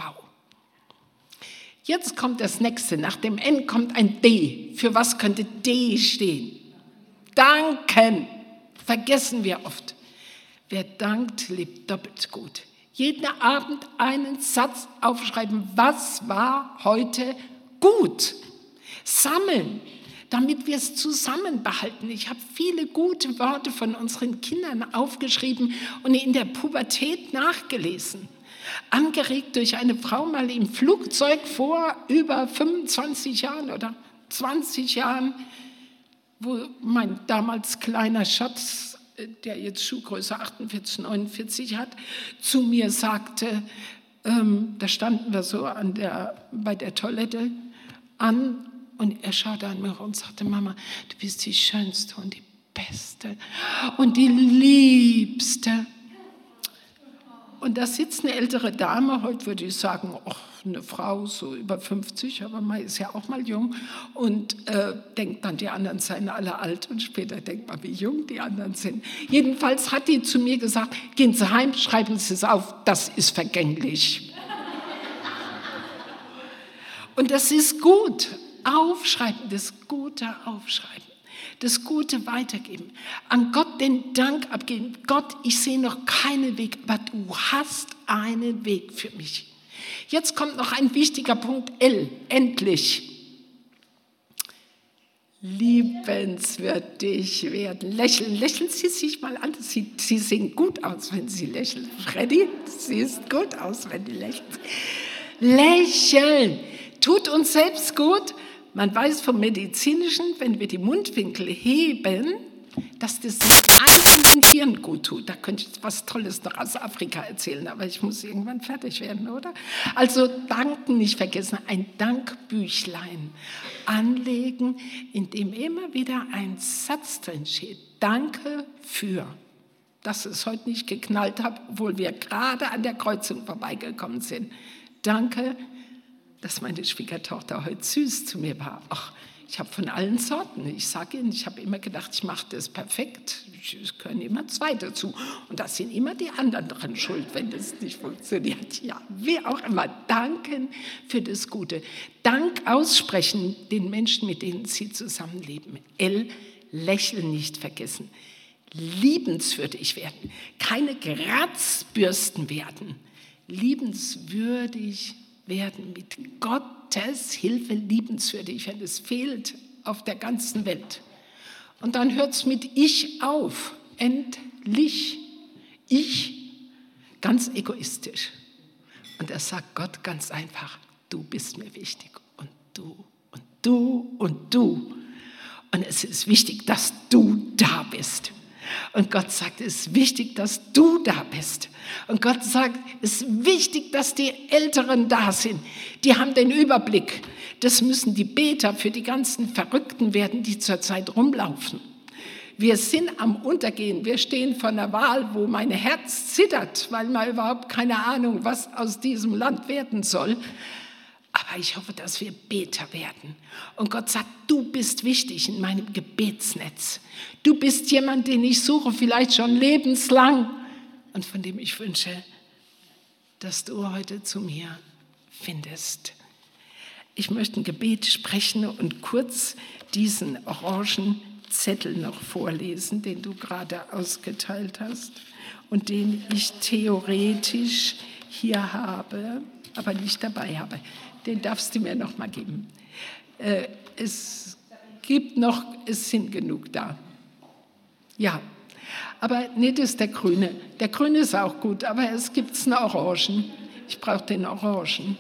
Jetzt kommt das nächste. Nach dem N kommt ein D. Für was könnte D stehen? Danken. Vergessen wir oft. Wer dankt, lebt doppelt gut. Jeden Abend einen Satz aufschreiben. Was war heute gut? Sammeln, damit wir es zusammen behalten. Ich habe viele gute Worte von unseren Kindern aufgeschrieben und in der Pubertät nachgelesen. Angeregt durch eine Frau mal im Flugzeug vor über 25 Jahren oder 20 Jahren, wo mein damals kleiner Schatz der jetzt Schuhgröße 48, 49 hat, zu mir sagte, da standen wir so bei der Toilette an und er schaute an mich und sagte, Mama, du bist die Schönste und die Beste und die Liebste. Und da sitzt eine ältere Dame, heute würde ich sagen, eine Frau so über 50, aber man ist ja auch mal jung und denkt dann, die anderen seien alle alt und später denkt man, wie jung die anderen sind. Jedenfalls hat die zu mir gesagt, gehen Sie heim, schreiben Sie es auf, das ist vergänglich. Und das ist gut, aufschreiben, das Gute aufschreiben. Das Gute weitergeben, an Gott den Dank abgeben. Gott, ich sehe noch keinen Weg, aber du hast einen Weg für mich. Jetzt kommt noch ein wichtiger Punkt, L, endlich. Liebenswürdig werden. Lächeln, lächeln Sie sich mal an. Sie sehen gut aus, wenn Sie lächeln. Freddy, Sie sieht gut aus, wenn Sie lächeln. Lächeln tut uns selbst gut. Man weiß vom Medizinischen, wenn wir die Mundwinkel heben, dass das dem eigenen Hirn gut tut. Da könnte ich was Tolles noch aus Afrika erzählen, aber ich muss irgendwann fertig werden, oder? Also danken nicht vergessen, ein Dankbüchlein anlegen, in dem immer wieder ein Satz drin steht. Danke für, dass es heute nicht geknallt hat, obwohl wir gerade an der Kreuzung vorbeigekommen sind. Danke, dass meine Schwiegertochter heute süß zu mir war. Ach, ich habe von allen Sorten. Ich sage Ihnen, ich habe immer gedacht, ich mache das perfekt. Es gehören immer zwei dazu. Und da sind immer die anderen dran schuld, wenn das nicht funktioniert. Ja, wie auch immer. Danken für das Gute. Dank aussprechen den Menschen, mit denen Sie zusammenleben. L, lächeln nicht vergessen. Liebenswürdig werden. Keine Kratzbürsten werden. Liebenswürdig werden, mit Gottes Hilfe liebenswürdig werden. Es fehlt auf der ganzen Welt. Und dann hört es mit Ich auf. Endlich. Ich, ganz egoistisch. Und er sagt Gott ganz einfach, du bist mir wichtig und du und du und du. Und es ist wichtig, dass du da bist. Und Gott sagt, es ist wichtig, dass du da bist. Und Gott sagt, es ist wichtig, dass die Älteren da sind. Die haben den Überblick. Das müssen die Beter für die ganzen Verrückten werden, die zurzeit rumlaufen. Wir sind am Untergehen. Wir stehen vor einer Wahl, wo mein Herz zittert, weil man überhaupt keine Ahnung, was aus diesem Land werden soll. Aber ich hoffe, dass wir Beter werden. Und Gott sagt, du bist wichtig in meinem Gebetsnetz. Du bist jemand, den ich suche, vielleicht schon lebenslang. Und von dem ich wünsche, dass du heute zu mir findest. Ich möchte ein Gebet sprechen und kurz diesen orangen Zettel noch vorlesen, den du gerade ausgeteilt hast und den ich theoretisch hier habe, aber nicht dabei habe. Den darfst du mir noch mal geben. Es sind genug da. Ja, aber nee, das ist der Grüne. Der Grüne ist auch gut, aber es gibt einen Orangen. Ich brauche den Orangen.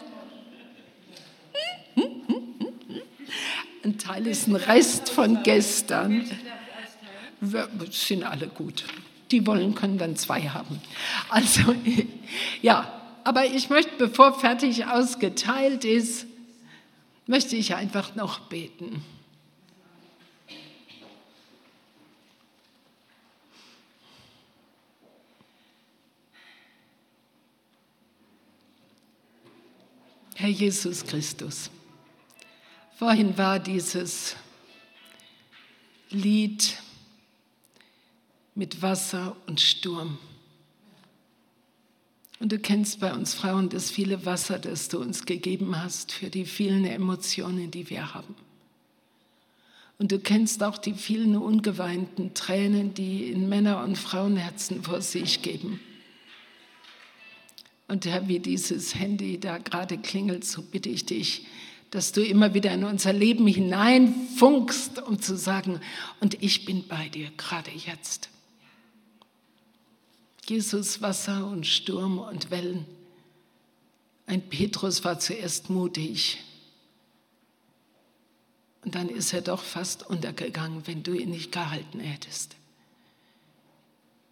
Ein Teil ist ein Rest von gestern. Sind alle gut. Die wollen, können dann 2 haben. Also, ja. Aber ich möchte, bevor fertig ausgeteilt ist, möchte ich einfach noch beten. Herr Jesus Christus, vorhin war dieses Lied mit Wasser und Sturm. Und du kennst bei uns Frauen das viele Wasser, das du uns gegeben hast für die vielen Emotionen, die wir haben. Und du kennst auch die vielen ungeweinten Tränen, die in Männer- und Frauenherzen vor sich geben. Und Herr, wie dieses Handy da gerade klingelt, so bitte ich dich, dass du immer wieder in unser Leben hineinfunkst, um zu sagen, und ich bin bei dir, gerade jetzt. Jesus, Wasser und Sturm und Wellen. Ein Petrus war zuerst mutig. Und dann ist er doch fast untergegangen, wenn du ihn nicht gehalten hättest.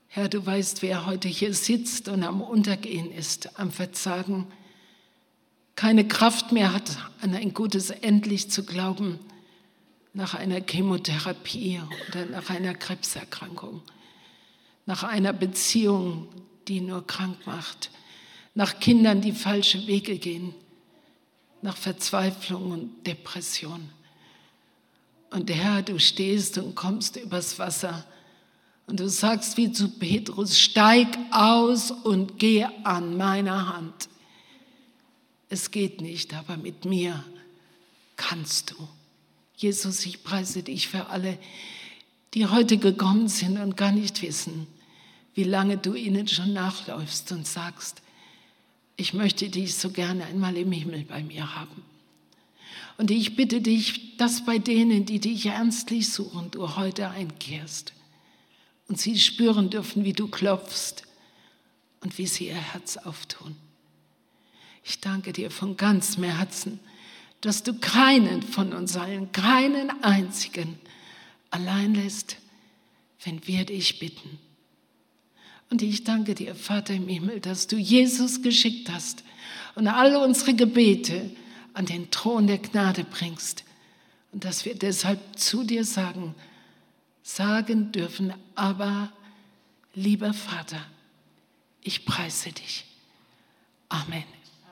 Herr, du weißt, wer heute hier sitzt und am Untergehen ist, am Verzagen, keine Kraft mehr hat, an ein gutes Endlich zu glauben, nach einer Chemotherapie oder nach einer Krebserkrankung, nach einer Beziehung, die nur krank macht, nach Kindern, die falsche Wege gehen, nach Verzweiflung und Depression. Und Herr, du stehst und kommst übers Wasser und du sagst wie zu Petrus, steig aus und geh an meiner Hand. Es geht nicht, aber mit mir kannst du. Jesus, ich preise dich für alle, die heute gekommen sind und gar nicht wissen, wie lange du ihnen schon nachläufst und sagst, ich möchte dich so gerne einmal im Himmel bei mir haben. Und ich bitte dich, dass bei denen, die dich ernstlich suchen, du heute einkehrst und sie spüren dürfen, wie du klopfst und wie sie ihr Herz auftun. Ich danke dir von ganzem Herzen, dass du keinen von uns allen, keinen einzigen allein lässt, wenn wir dich bitten. Und ich danke dir, Vater im Himmel, dass du Jesus geschickt hast und alle unsere Gebete an den Thron der Gnade bringst und dass wir deshalb zu dir sagen dürfen, aber lieber Vater, ich preise dich. Amen.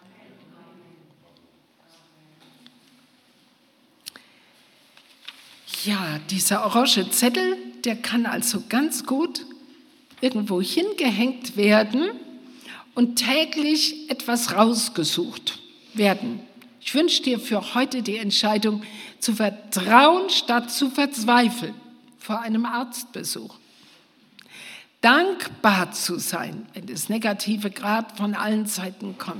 Ja, dieser orange Zettel, der kann also ganz gut irgendwo hingehängt werden und täglich etwas rausgesucht werden. Ich wünsche dir für heute die Entscheidung, zu vertrauen statt zu verzweifeln vor einem Arztbesuch. Dankbar zu sein, wenn das Negative gerade von allen Seiten kommt.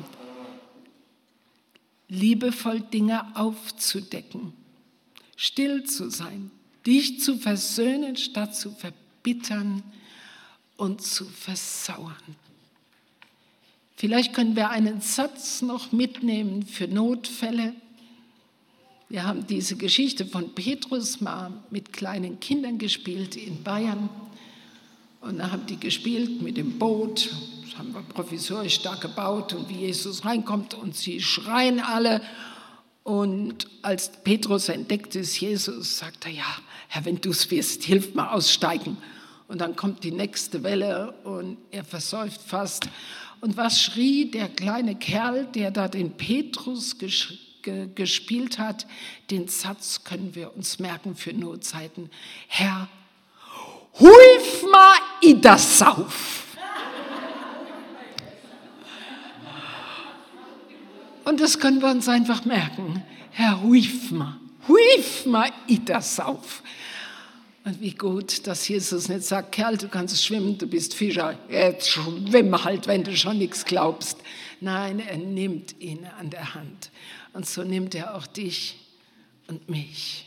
Liebevoll Dinge aufzudecken. Still zu sein, dich zu versöhnen statt zu verbittern und zu versauern. Vielleicht können wir einen Satz noch mitnehmen für Notfälle. Wir haben diese Geschichte von Petrus mal mit kleinen Kindern gespielt in Bayern. Und da haben die gespielt mit dem Boot. Das haben wir provisorisch da gebaut und wie Jesus reinkommt und sie schreien alle. Und als Petrus entdeckt ist, Jesus, sagt er, ja, Herr, wenn du es bist, hilf mal aussteigen. Und dann kommt die nächste Welle und er versäuft fast. Und was schrie der kleine Kerl, der da den Petrus gespielt hat? Den Satz können wir uns merken für Notzeiten. Herr, hilf ma i das Sauf. Und das können wir uns einfach merken. Herr, hilf ma i das Sauf. Und wie gut, dass Jesus nicht sagt, Kerl, du kannst schwimmen, du bist Fischer, jetzt schwimm halt, wenn du schon nichts glaubst. Nein, er nimmt ihn an der Hand. Und so nimmt er auch dich und mich.